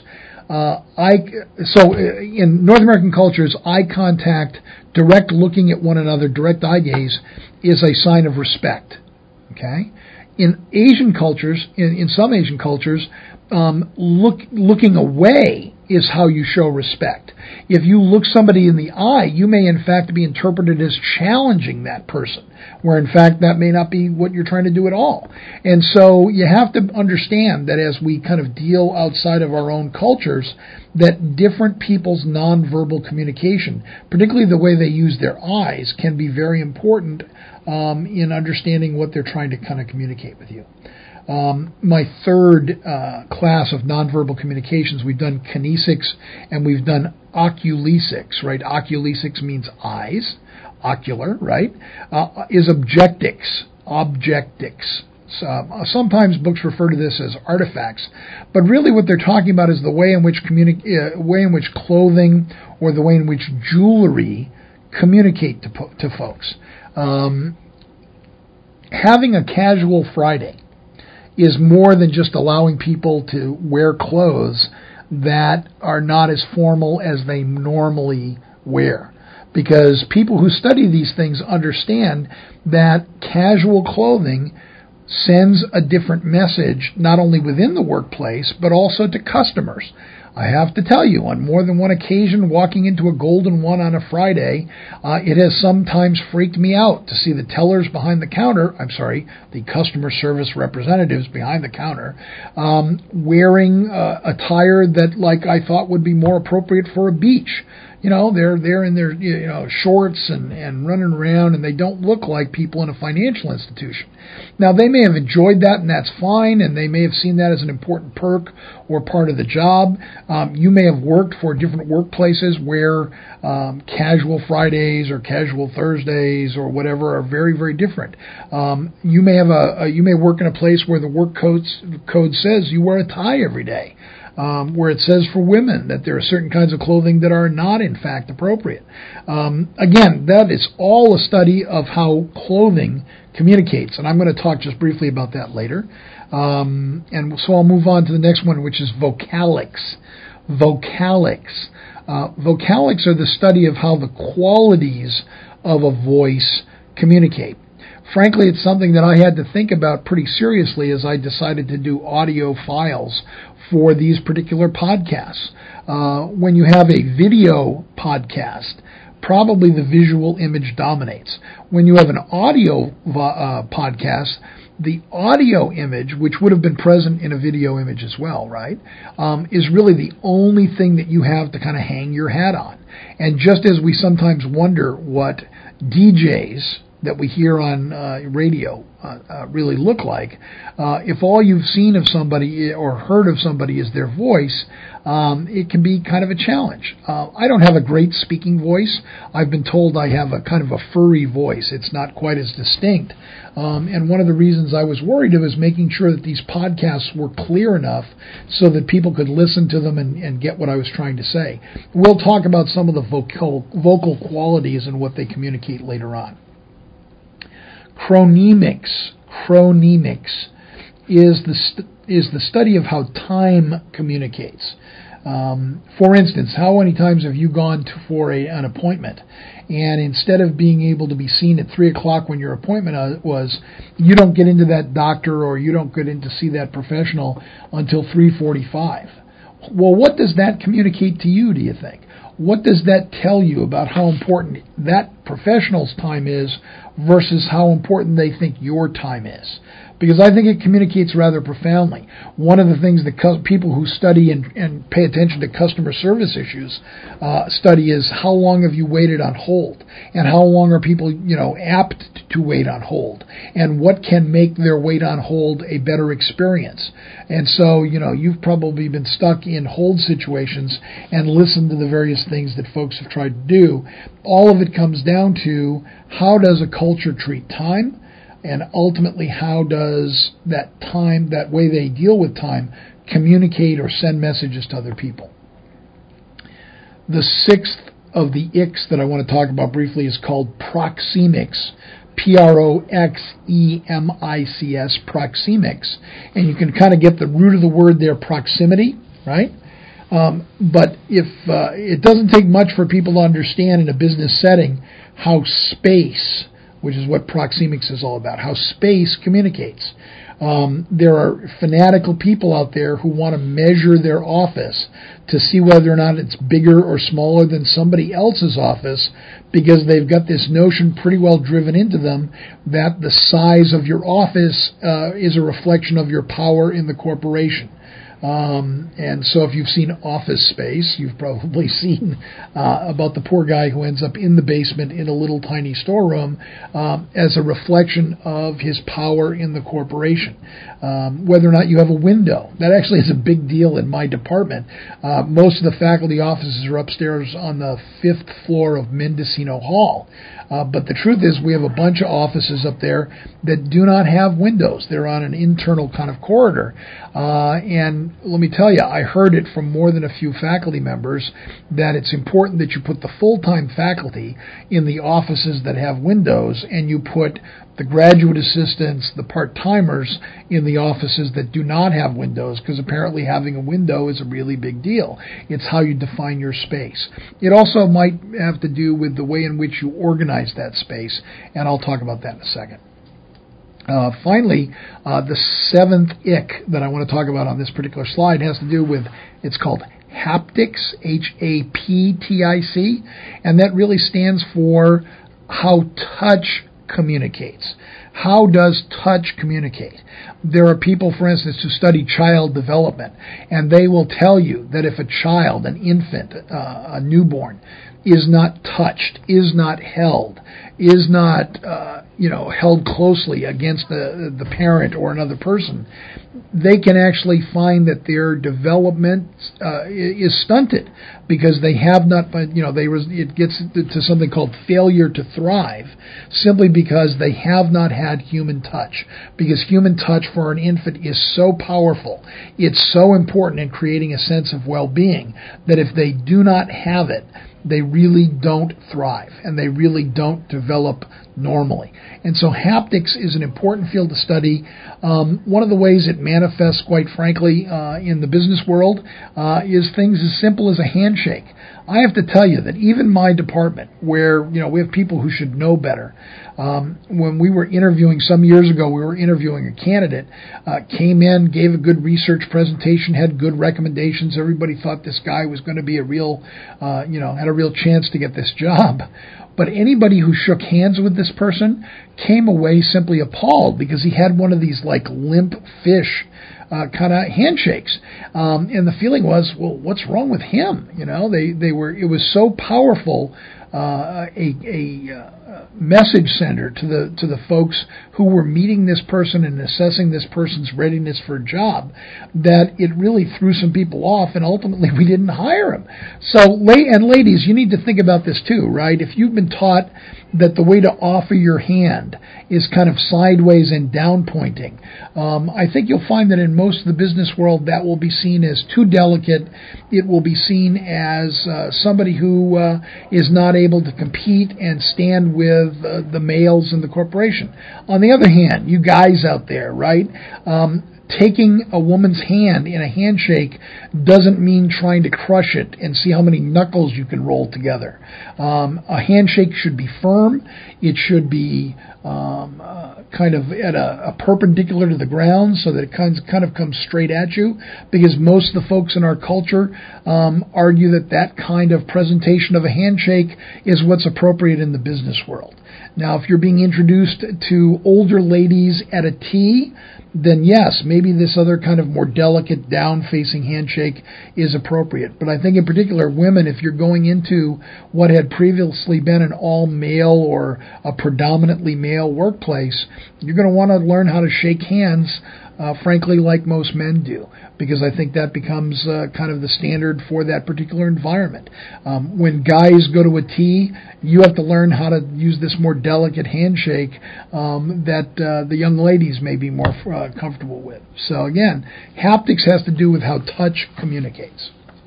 in North American cultures, eye contact, direct looking at one another, direct eye gaze, is a sign of respect. Okay, in Asian cultures, in some Asian cultures, looking away is how you show respect. If you look somebody in the eye, you may in fact be interpreted as challenging that person, where in fact that may not be what you're trying to do at all. And so you have to understand that as we kind of deal outside of our own cultures, that different people's nonverbal communication, particularly the way they use their eyes, can be very important in understanding what they're trying to kind of communicate with you. My third class of nonverbal communications, we've done kinesics and we've done oculesics, right? Oculesics means eyes, ocular, right? Is objectics, objectics. Sometimes books refer to this as artifacts, but really what they're talking about is the way in which clothing or the way in which jewelry communicate to folks. Having a casual Friday is more than just allowing people to wear clothes that are not as formal as they normally wear. Because people who study these things understand that casual clothing sends a different message, not only within the workplace, but also to customers. I have to tell you, on more than one occasion, walking into a Golden One on a Friday, it has sometimes freaked me out to see the tellers behind the counter, the customer service representatives behind the counter, wearing attire that, like, I thought would be more appropriate for a beach. You know, they're in their shorts and running around, and they don't look like people in a financial institution. Now, they may have enjoyed that, and that's fine, and they may have seen that as an important perk or part of the job. You may have worked for different workplaces where casual Fridays or casual Thursdays or whatever are very, very different. You may work in a place where the work code says you wear a tie every day. Where it says for women that there are certain kinds of clothing that are not, in fact, appropriate. Again, that is all a study of how clothing communicates, and I'm going to talk just briefly about that later. And so I'll move on to the next one, which is vocalics. Vocalics. Vocalics are the study of how the qualities of a voice communicate. Frankly, it's something that I had to think about pretty seriously as I decided to do audio files for these particular podcasts. When you have a video podcast, probably the visual image dominates. When you have an audio podcast, the audio image, which would have been present in a video image as well, right, is really the only thing that you have to kind of hang your hat on. And just as we sometimes wonder what DJs that we hear on radio really look like, if all you've seen of somebody or heard of somebody is their voice, it can be kind of a challenge. I don't have a great speaking voice. I've been told I have a kind of a furry voice. It's not quite as distinct. And one of the reasons I was worried was making sure that these podcasts were clear enough so that people could listen to them and get what I was trying to say. We'll talk about some of the vocal qualities and what they communicate later on. Chronemics is the study of how time communicates. For instance, how many times have you gone for an appointment, and instead of being able to be seen at 3 o'clock when your appointment was, you don't get into that doctor or you don't get in to see that professional until 3:45? Well, what does that communicate to you, do you think? What does that tell you about how important that professional's time is versus how important they think your time is? Because I think it communicates rather profoundly. One of the things that people who study and pay attention to customer service issues study is how long have you waited on hold, and how long are people, apt to wait on hold, and what can make their wait on hold a better experience. And so, you've probably been stuck in hold situations and listened to the various things that folks have tried to do. All of it comes down to how does a culture treat time? And ultimately, how does that time, that way they deal with time, communicate or send messages to other people? The sixth of the icks that I want to talk about briefly is called proxemics. Proxemics, proxemics. And you can kind of get the root of the word there, proximity, right? But if it doesn't take much for people to understand in a business setting how space, which is what proxemics is all about, how space communicates. There are fanatical people out there who want to measure their office to see whether or not it's bigger or smaller than somebody else's office, because they've got this notion pretty well driven into them that the size of your office is a reflection of your power in the corporation. And so if you've seen Office Space, you've probably seen about the poor guy who ends up in the basement in a little tiny storeroom as a reflection of his power in the corporation. Whether or not you have a window, that actually is a big deal in my department. Most of the faculty offices are upstairs on the 5th floor of Mendocino Hall. But the truth is we have a bunch of offices up there that do not have windows. They're on an internal kind of corridor. And let me tell you, I heard it from more than a few faculty members that it's important that you put the full-time faculty in the offices that have windows, and you put the graduate assistants, the part-timers, in the offices that do not have windows, because apparently having a window is a really big deal. It's how you define your space. It also might have to do with the way in which you organize that space, and I'll talk about that in a second. Finally, the seventh ick that I want to talk about on this particular slide has to do with, it's called haptics, H-A-P-T-I-C, and that really stands for how touch communicates. How does touch communicate? There are people, for instance, who study child development, and they will tell you that if a child, an infant, a newborn, is not touched, is not held, is not held closely against the parent or another person, they can actually find that their development is stunted because they have not, it gets to something called failure to thrive, simply because they have not had human touch. Because human touch for an infant is so powerful, it's so important in creating a sense of well-being, that if they do not have it, they really don't thrive, and they really don't develop normally. And so haptics is an important field to study. One of the ways it manifests, quite frankly, in the business world is things as simple as a handshake. I have to tell you that even my department, where we have people who should know better, when we were interviewing some years ago, we were interviewing a candidate, came in, gave a good research presentation, had good recommendations. Everybody thought this guy was going to be a real, had a real chance to get this job. But anybody who shook hands with this person came away simply appalled, because he had one of these like limp fish kind of handshakes, and the feeling was, well, what's wrong with him? It was so powerful, a message sender to the folks who were meeting this person and assessing this person's readiness for a job, that it really threw some people off, and ultimately we didn't hire him. So, and ladies, you need to think about this too, right? If you've been taught that the way to offer your hand is kind of sideways and down pointing, I think you'll find that in most of the business world that will be seen as too delicate. It will be seen as somebody who is not able to compete and stand with the males in the corporation. On the other hand, you guys out there, right? Taking a woman's hand in a handshake doesn't mean trying to crush it and see how many knuckles you can roll together. A handshake should be firm. It should be kind of at a perpendicular to the ground, so that it kind of comes straight at you, because most of the folks in our culture argue that kind of presentation of a handshake is what's appropriate in the business world. Now, if you're being introduced to older ladies at a tea, then yes, maybe this other kind of more delicate down-facing handshake is appropriate. But I think in particular, women, if you're going into what had previously been an all-male or a predominantly male workplace, you're going to want to learn how to shake hands, frankly, like most men do, because I think that becomes kind of the standard for that particular environment. When guys go to a tea, you have to learn how to use this more delicate handshake that the young ladies may be more comfortable with. So again, haptics has to do with how touch communicates.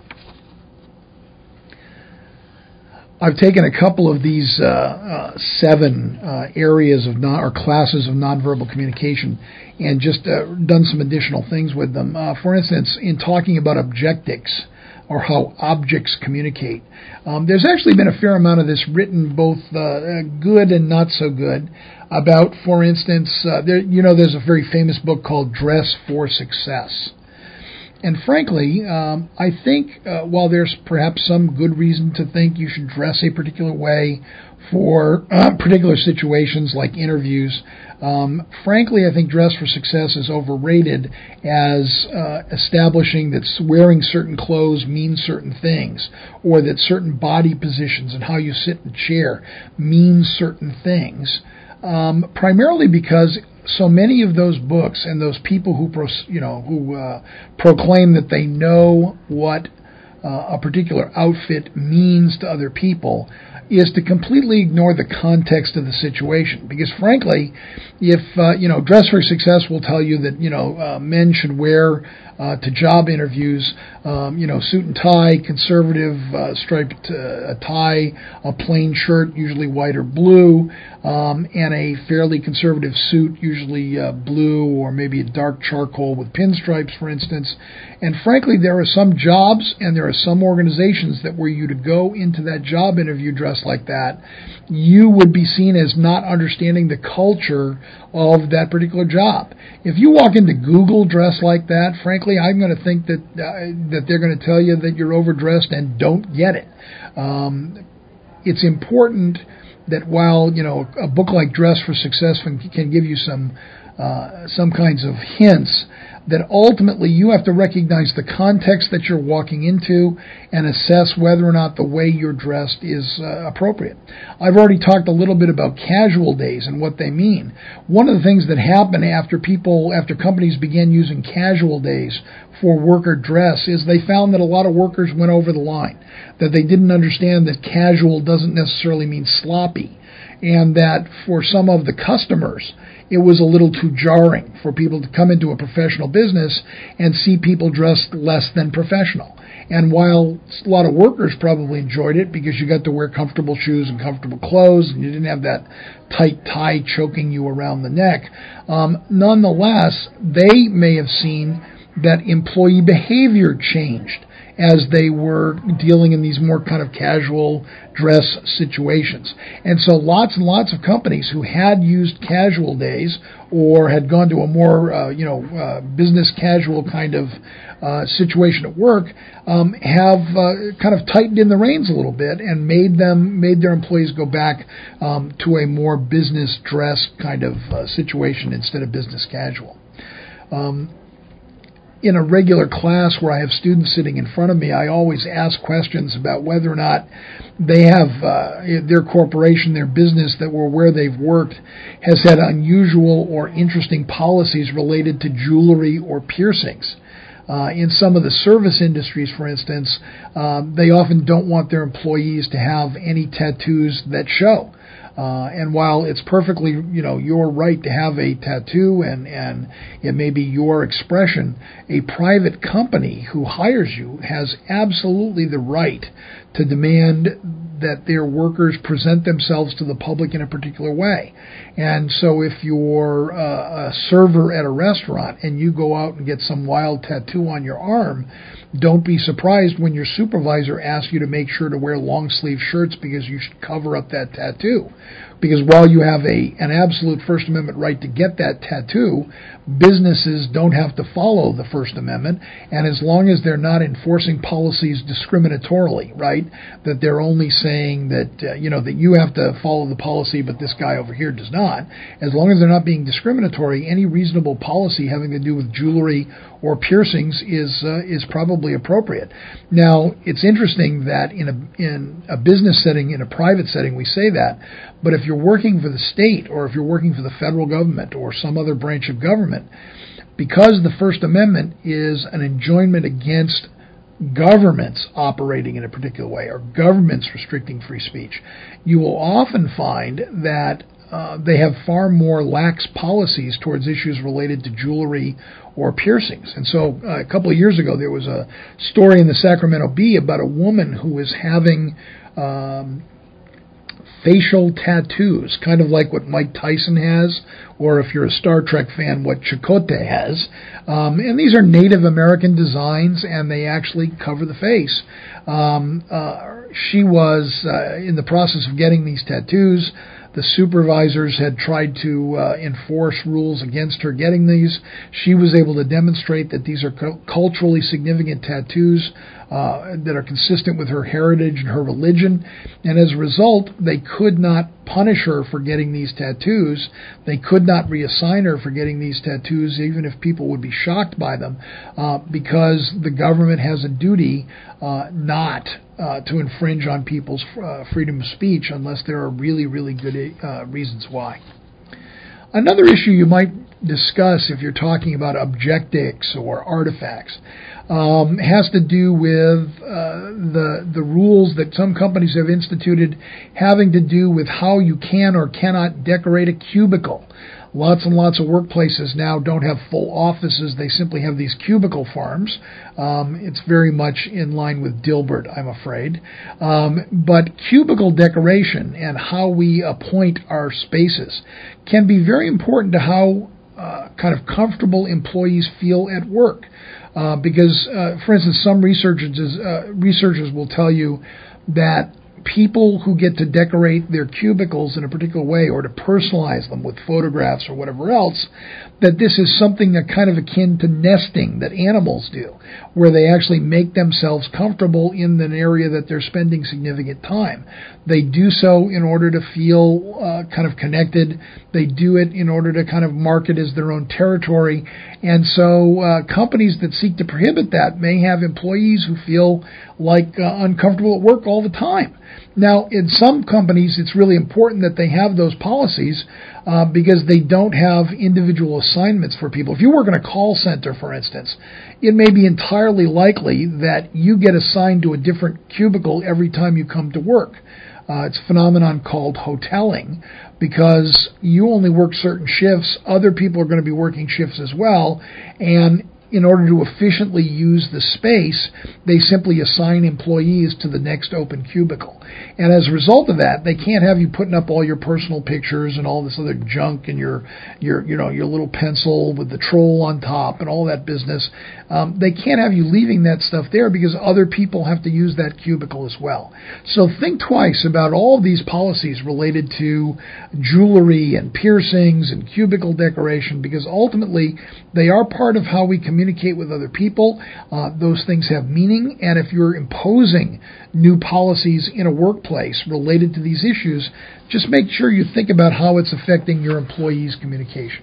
I've taken a couple of these 7 areas of or classes of nonverbal communication and just done some additional things with them. For instance, in talking about objectics, or how objects communicate, there's actually been a fair amount of this written, both good and not so good, about, for instance, there's a very famous book called Dress for Success. And frankly, I think while there's perhaps some good reason to think you should dress a particular way for particular situations like interviews, frankly, I think dress for success is overrated as establishing that wearing certain clothes means certain things, or that certain body positions and how you sit in a chair means certain things. Primarily because so many of those books and those people who proclaim that they know what a particular outfit means to other people is to completely ignore the context of the situation. Because frankly, if Dress for Success will tell you that men should wear to job interviews, suit and tie, conservative striped tie, a plain shirt, usually white or blue, and a fairly conservative suit, usually blue or maybe a dark charcoal with pinstripes, for instance. And frankly, there are some jobs and there are some organizations that were you to go into that job interview dressed like that, you would be seen as not understanding the culture of that particular job. If you walk into Google dressed like that, frankly, I'm going to think that they're going to tell you that you're overdressed and don't get it. It's important that while a book like Dress for Success can give you some kinds of hints, that ultimately you have to recognize the context that you're walking into and assess whether or not the way you're dressed is appropriate. I've already talked a little bit about casual days and what they mean. One of the things that happened after companies began using casual days for worker dress is they found that a lot of workers went over the line, that they didn't understand that casual doesn't necessarily mean sloppy, and that for some of the customers, it was a little too jarring for people to come into a professional business and see people dressed less than professional. And while a lot of workers probably enjoyed it because you got to wear comfortable shoes and comfortable clothes and you didn't have that tight tie choking you around the neck, nonetheless, they may have seen that employee behavior changed as they were dealing in these more kind of casual dress situations. And so lots and lots of companies who had used casual days or had gone to a more business casual kind of situation at work have kind of tightened in the reins a little bit and made their employees go back to a more business dress kind of situation instead of business casual. In a regular class where I have students sitting in front of me, I always ask questions about whether or not they have their corporation, their business where they've worked has had unusual or interesting policies related to jewelry or piercings. In some of the service industries, for instance, they often don't want their employees to have any tattoos that show. And while it's perfectly, your right to have a tattoo and it may be your expression, a private company who hires you has absolutely the right to demand that their workers present themselves to the public in a particular way. And so if you're a server at a restaurant and you go out and get some wild tattoo on your arm, don't be surprised when your supervisor asks you to make sure to wear long-sleeve shirts because you should cover up that tattoo. Because while you have an absolute First Amendment right to get that tattoo, businesses don't have to follow the First Amendment, and as long as they're not enforcing policies discriminatorily, right, that they're only saying that, that you have to follow the policy, but this guy over here does not, as long as they're not being discriminatory, any reasonable policy having to do with jewelry or piercings is probably appropriate. Now, it's interesting that in a business setting, in a private setting, we say that, but if you're working for the state or if you're working for the federal government or some other branch of government, because the First Amendment is an enjoinment against governments operating in a particular way or governments restricting free speech, you will often find that they have far more lax policies towards issues related to jewelry or piercings. And so a couple of years ago, there was a story in the Sacramento Bee about a woman who was having facial tattoos, kind of like what Mike Tyson has, or if you're a Star Trek fan, what Chakotay has. And these are Native American designs, and they actually cover the face. She was in the process of getting these tattoos. The supervisors had tried to enforce rules against her getting these. She was able to demonstrate that these are culturally significant tattoos that are consistent with her heritage and her religion, and as a result, they could not punish her for getting these tattoos. They could not reassign her for getting these tattoos, even if people would be shocked by them, because the government has a duty not to infringe on people's freedom of speech unless there are really, really good reasons why. Another issue you might discuss if you're talking about objectics or artifacts has to do with the rules that some companies have instituted having to do with how you can or cannot decorate a cubicle. Lots and lots of workplaces now don't have full offices. They simply have these cubicle farms. It's very much in line with Dilbert, I'm afraid. But cubicle decoration and how we appoint our spaces can be very important to how kind of comfortable employees feel at work. Because, for instance, some researchers will tell you that people who get to decorate their cubicles in a particular way or to personalize them with photographs or whatever else, that this is something that kind of akin to nesting that animals do, where they actually make themselves comfortable in an area that they're spending significant time. They do so in order to feel kind of connected. They do it in order to kind of mark it as their own territory. And so companies that seek to prohibit that may have employees who feel like uncomfortable at work all the time. Now, in some companies, it's really important that they have those policies because they don't have individual assignments for people. If you work in a call center, for instance, it may be entirely likely that you get assigned to a different cubicle every time you come to work. It's a phenomenon called hoteling, because you only work certain shifts. Other people are going to be working shifts as well, and in order to efficiently use the space, they simply assign employees to the next open cubicle. And as a result of that, they can't have you putting up all your personal pictures and all this other junk and your little pencil with the troll on top and all that business. They can't have you leaving that stuff there because other people have to use that cubicle as well. So think twice about all of these policies related to jewelry and piercings and cubicle decoration, because ultimately they are part of how we communicate with other people. Those things have meaning, and if you're imposing new policies in a workplace related to these issues, just make sure you think about how it's affecting your employees' communication.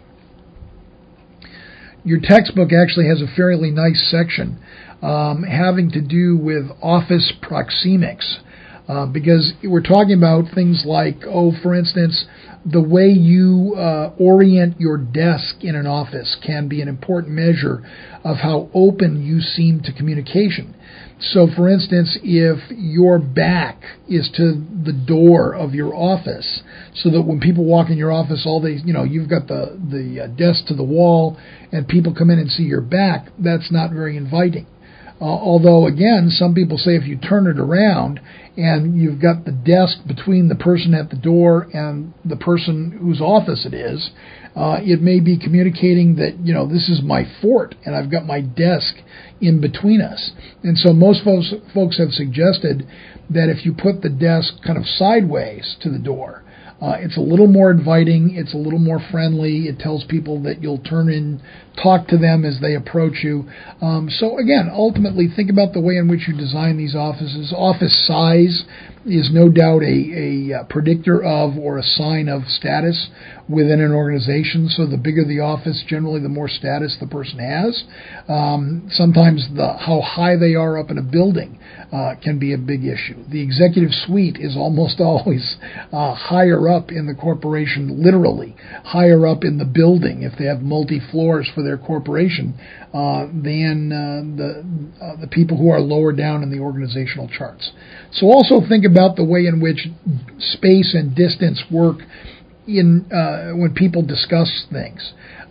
Your textbook actually has a fairly nice section having to do with office proxemics, because we're talking about things like, for instance, the way you orient your desk in an office can be an important measure of how open you seem to communication. So, for instance, if your back is to the door of your office, so that when people walk in your office, you've got the desk to the wall, and people come in and see your back, that's not very inviting. Although, again, some people say if you turn it around and you've got the desk between the person at the door and the person whose office it is, it may be communicating that, this is my fort and I've got my desk in between us. And so most folks have suggested that if you put the desk kind of sideways to the door, it's a little more inviting, it's a little more friendly, it tells people that you'll turn and talk to them as they approach you. So again, ultimately think about the way in which you design these offices. Office size is no doubt a predictor of or a sign of status within an organization. So the bigger the office, generally the more status the person has. Sometimes how high they are up in a building can be a big issue. The executive suite is almost always higher up in the corporation, literally higher up in the building if they have multi-floors for their corporation than the people who are lower down in the organizational charts. So also think about the way in which space and distance work in when people discuss things.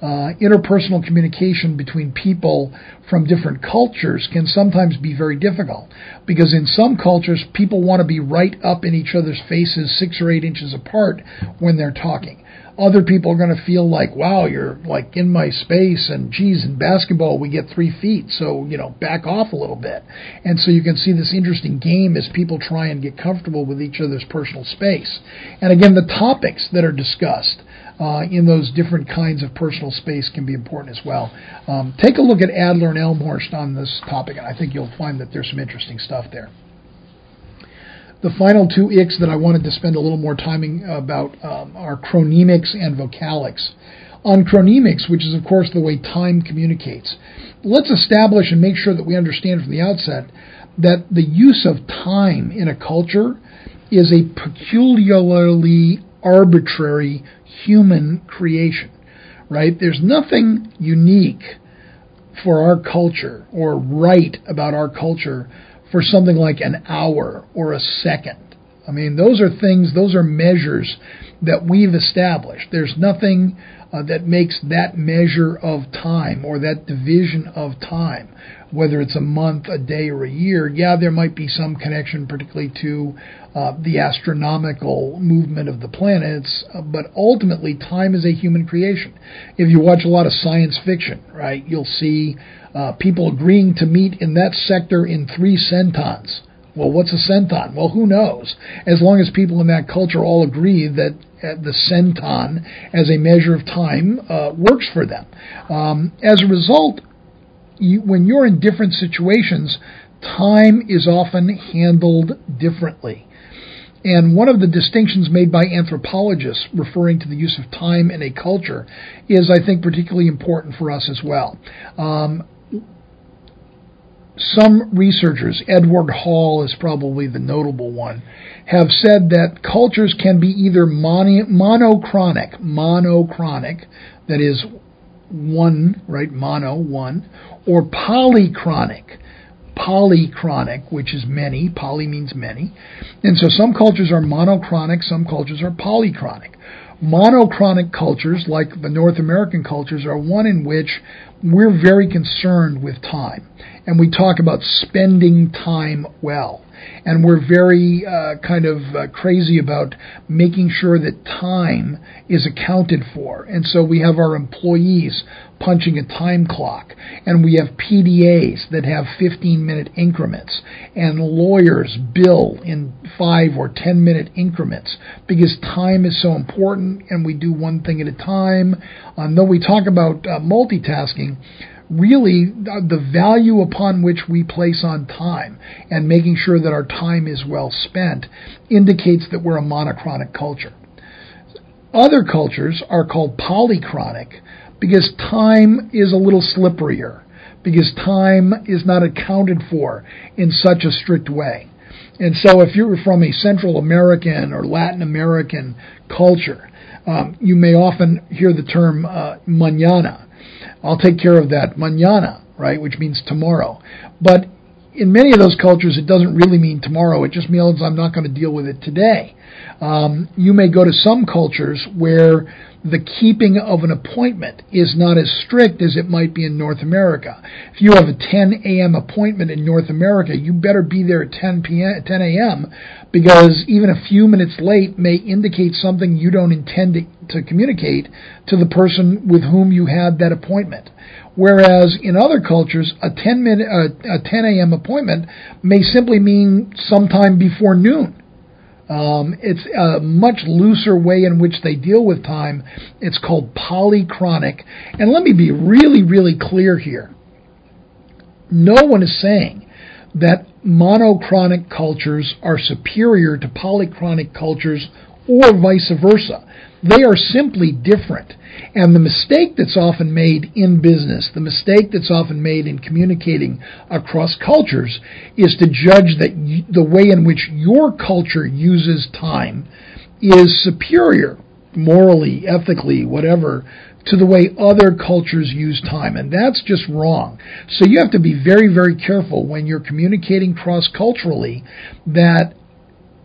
interpersonal communication between people from different cultures can sometimes be very difficult, because in some cultures people want to be right up in each other's faces 6 or 8 inches apart when they're talking. Other people are going to feel like, wow, you're like in my space, and geez, in basketball we get 3 feet, so, back off a little bit. And so you can see this interesting game as people try and get comfortable with each other's personal space. And again, the topics that are discussed in those different kinds of personal space can be important as well. Take a look at Adler and Elmhorst on this topic, and I think you'll find that there's some interesting stuff there. The final 2 icks that I wanted to spend a little more time about are chronemics and vocalics. On chronemics, which is, of course, the way time communicates, let's establish and make sure that we understand from the outset that the use of time in a culture is a peculiarly arbitrary human creation, right? There's nothing unique for our culture or right about our culture for something like an hour or a second. I mean, those are measures that we've established. There's nothing that makes that measure of time or that division of time, whether it's a month, a day, or a year. Yeah, there might be some connection, particularly to the astronomical movement of the planets, but ultimately time is a human creation. If you watch a lot of science fiction, right, you'll see people agreeing to meet in that sector in 3 centons. Well, what's a centon? Well, who knows? As long as people in that culture all agree that the centon as a measure of time works for them. As a result, when you're in different situations, time is often handled differently. And one of the distinctions made by anthropologists referring to the use of time in a culture is, I think, particularly important for us as well. Some researchers, Edward Hall is probably the notable one, have said that cultures can be either monochronic, that is one, right, one, or polychronic, which is many. Poly means many. And so some cultures are monochronic, some cultures are polychronic. Monochronic cultures, like the North American cultures, are one in which we're very concerned with time. And we talk about spending time well. And we're very crazy about making sure that time is accounted for. And so we have our employees punching a time clock. And we have PDAs that have 15-minute increments. And lawyers bill in 5 or 10-minute increments because time is so important and we do one thing at a time. Though we talk about multitasking, really the value upon which we place on time and making sure that our time is well spent indicates that we're a monochronic culture. Other cultures are called polychronic because time is a little slipperier, because time is not accounted for in such a strict way. And so if you're from a Central American or Latin American culture, you may often hear the term mañana. I'll take care of that mañana, right, which means tomorrow. But in many of those cultures, it doesn't really mean tomorrow. It just means I'm not going to deal with it today. You may go to some cultures where the keeping of an appointment is not as strict as it might be in North America. If you have a 10 a.m. appointment in North America, you better be there at 10 a.m. because even a few minutes late may indicate something you don't intend to communicate to the person with whom you had that appointment. Whereas in other cultures, a 10 a.m. appointment may simply mean sometime before noon. It's a much looser way in which they deal with time. It's called polychronic. And let me be really, really clear here. No one is saying that monochronic cultures are superior to polychronic cultures or vice versa. They are simply different. And the mistake that's often made in business, the mistake that's often made in communicating across cultures, is to judge that the way in which your culture uses time is superior, morally, ethically, whatever, to the way other cultures use time. And that's just wrong. So you have to be very, very careful when you're communicating cross-culturally that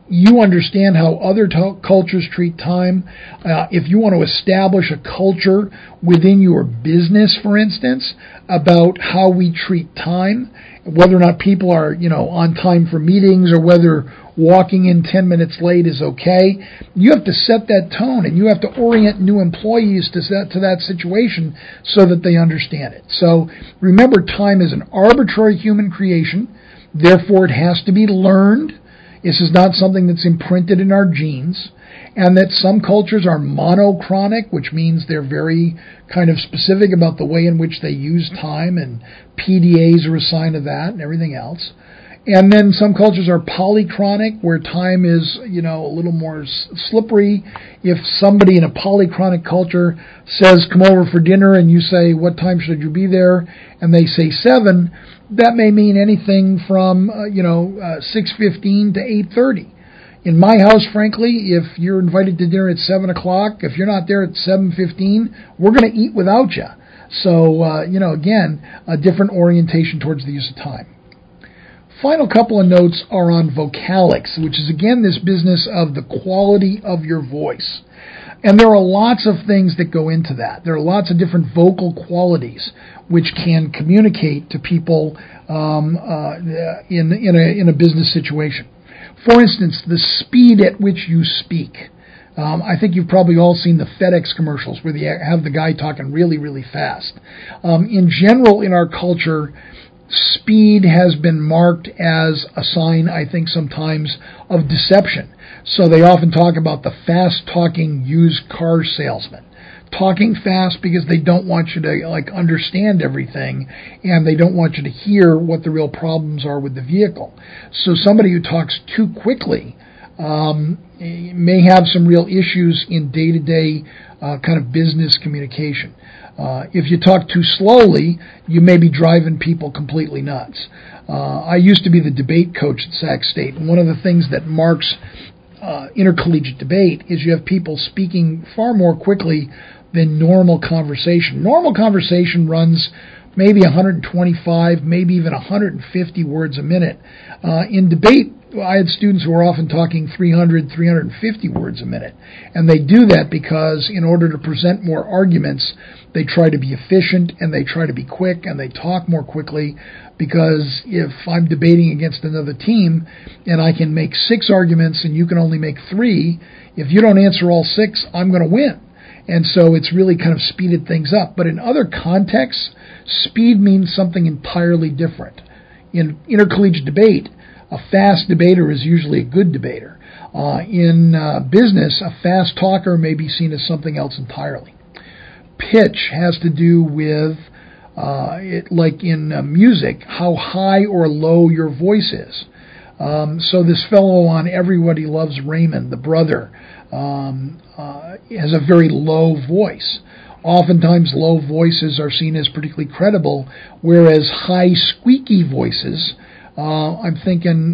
you understand how other cultures treat time. If you want to establish a culture within your business, for instance, about how we treat time, whether or not people are, on time for meetings or whether walking in 10 minutes late is okay, you have to set that tone and you have to orient new employees to that situation so that they understand it. So remember, time is an arbitrary human creation. Therefore, it has to be learned. This is not something that's imprinted in our genes. And that some cultures are monochronic, which means they're very kind of specific about the way in which they use time, and PDAs are a sign of that and everything else. And then some cultures are polychronic, where time is, a little more slippery. If somebody in a polychronic culture says, come over for dinner, and you say, what time should you be there? And they say 7, that may mean anything from, 6:15 to 8:30. In my house, frankly, if you're invited to dinner at 7 o'clock, if you're not there at 7:15, we're going to eat without you. So, again, a different orientation towards the use of time. Final couple of notes are on vocalics, which is, again, this business of the quality of your voice. And there are lots of things that go into that. There are lots of different vocal qualities which can communicate to people in a business situation. For instance, the speed at which you speak. I think you've probably all seen the FedEx commercials where they have the guy talking really, really fast. In general, in our culture, speed has been marked as a sign, I think, sometimes of deception. So they often talk about the fast-talking used car salesman. Talking fast because they don't want you to understand everything, and they don't want you to hear what the real problems are with the vehicle. So somebody who talks too quickly may have some real issues in day-to-day kind of business communication. If you talk too slowly, you may be driving people completely nuts. I used to be the debate coach at Sac State, and one of the things that marks intercollegiate debate is you have people speaking far more quickly than normal conversation. Normal conversation runs maybe 125, maybe even 150 words a minute. In debate, I had students who were often talking 300, 350 words a minute. And they do that because in order to present more arguments, they try to be efficient and they try to be quick and they talk more quickly, because if I'm debating against another team and I can make 6 arguments and you can only make 3, if you don't answer all 6, I'm going to win. And so it's really kind of speeded things up. But in other contexts, speed means something entirely different. In intercollegiate debate, a fast debater is usually a good debater. In business, a fast talker may be seen as something else entirely. Pitch has to do with, like in music, how high or low your voice is. So this fellow on Everybody Loves Raymond, the brother, has a very low voice. Oftentimes, low voices are seen as particularly credible, whereas high, squeaky voices, I'm thinking,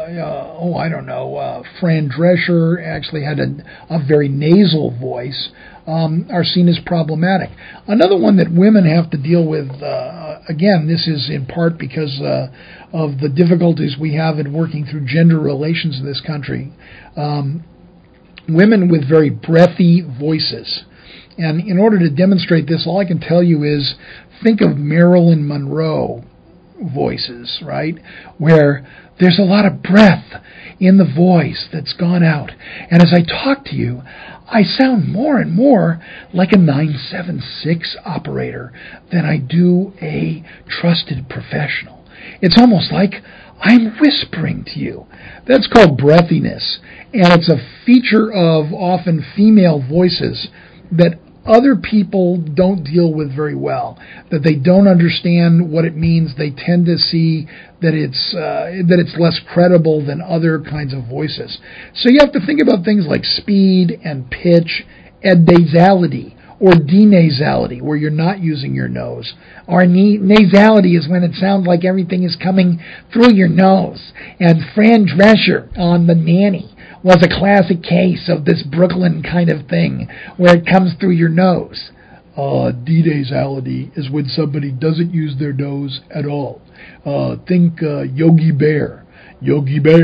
Fran Drescher actually had a very nasal voice, are seen as problematic. Another one that women have to deal with, again, this is in part because of the difficulties we have in working through gender relations in this country. Women with very breathy voices. And in order to demonstrate this, all I can tell you is think of Marilyn Monroe voices, right? Where there's a lot of breath in the voice that's gone out. And as I talk to you, I sound more and more like a 976 operator than I do a trusted professional. It's almost like I'm whispering to you. That's called breathiness. And it's a feature of often female voices that other people don't deal with very well, that they don't understand what it means. They tend to see that it's less credible than other kinds of voices. So you have to think about things like speed and pitch, nasality or denasality, where you're not using your nose. Or nasality is when it sounds like everything is coming through your nose. And Fran Drescher on The Nanny was a classic case of this Brooklyn kind of thing, where it comes through your nose. Denasality is when somebody doesn't use their nose at all. Think Yogi Bear. Yogi Bear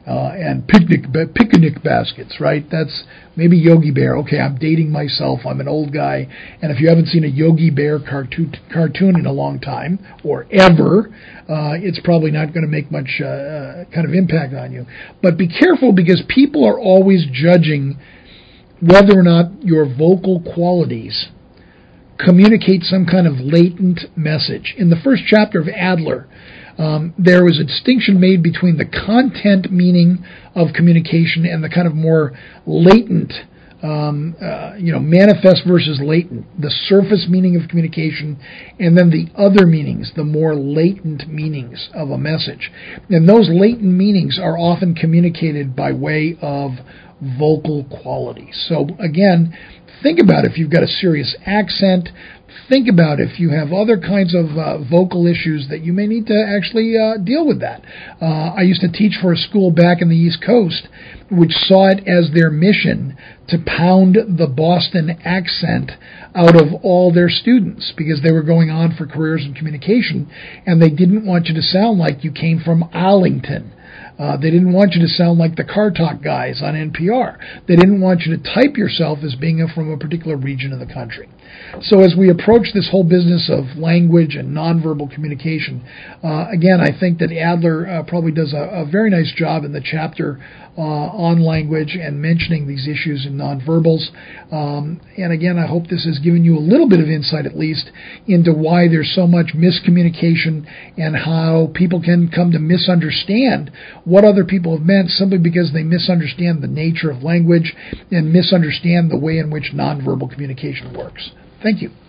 and picnic baskets, right? That's maybe Yogi Bear. Okay, I'm dating myself. I'm an old guy, and if you haven't seen a Yogi Bear cartoon in a long time or ever, it's probably not going to make much kind of impact on you. But be careful, because people are always judging whether or not your vocal qualities communicate some kind of latent message. In the first chapter of Adler, there was a distinction made between the content meaning of communication and the kind of more latent, manifest versus latent, the surface meaning of communication, and then the other meanings, the more latent meanings of a message. And those latent meanings are often communicated by way of vocal quality. So again, think about if you've got a serious accent. Think about if you have other kinds of vocal issues that you may need to actually deal with that. I used to teach for a school back in the East Coast, which saw it as their mission to pound the Boston accent out of all their students, because they were going on for careers in communication, and they didn't want you to sound like you came from Arlington. They didn't want you to sound like the Car Talk guys on NPR. They didn't want you to type yourself as being from a particular region of the country. So as we approach this whole business of language and nonverbal communication, again, I think that Adler probably does a very nice job in the chapter on language and mentioning these issues in nonverbals. And again, I hope this has given you a little bit of insight, at least, into why there's so much miscommunication and how people can come to misunderstand what other people have meant simply because they misunderstand the nature of language and misunderstand the way in which nonverbal communication works. Thank you.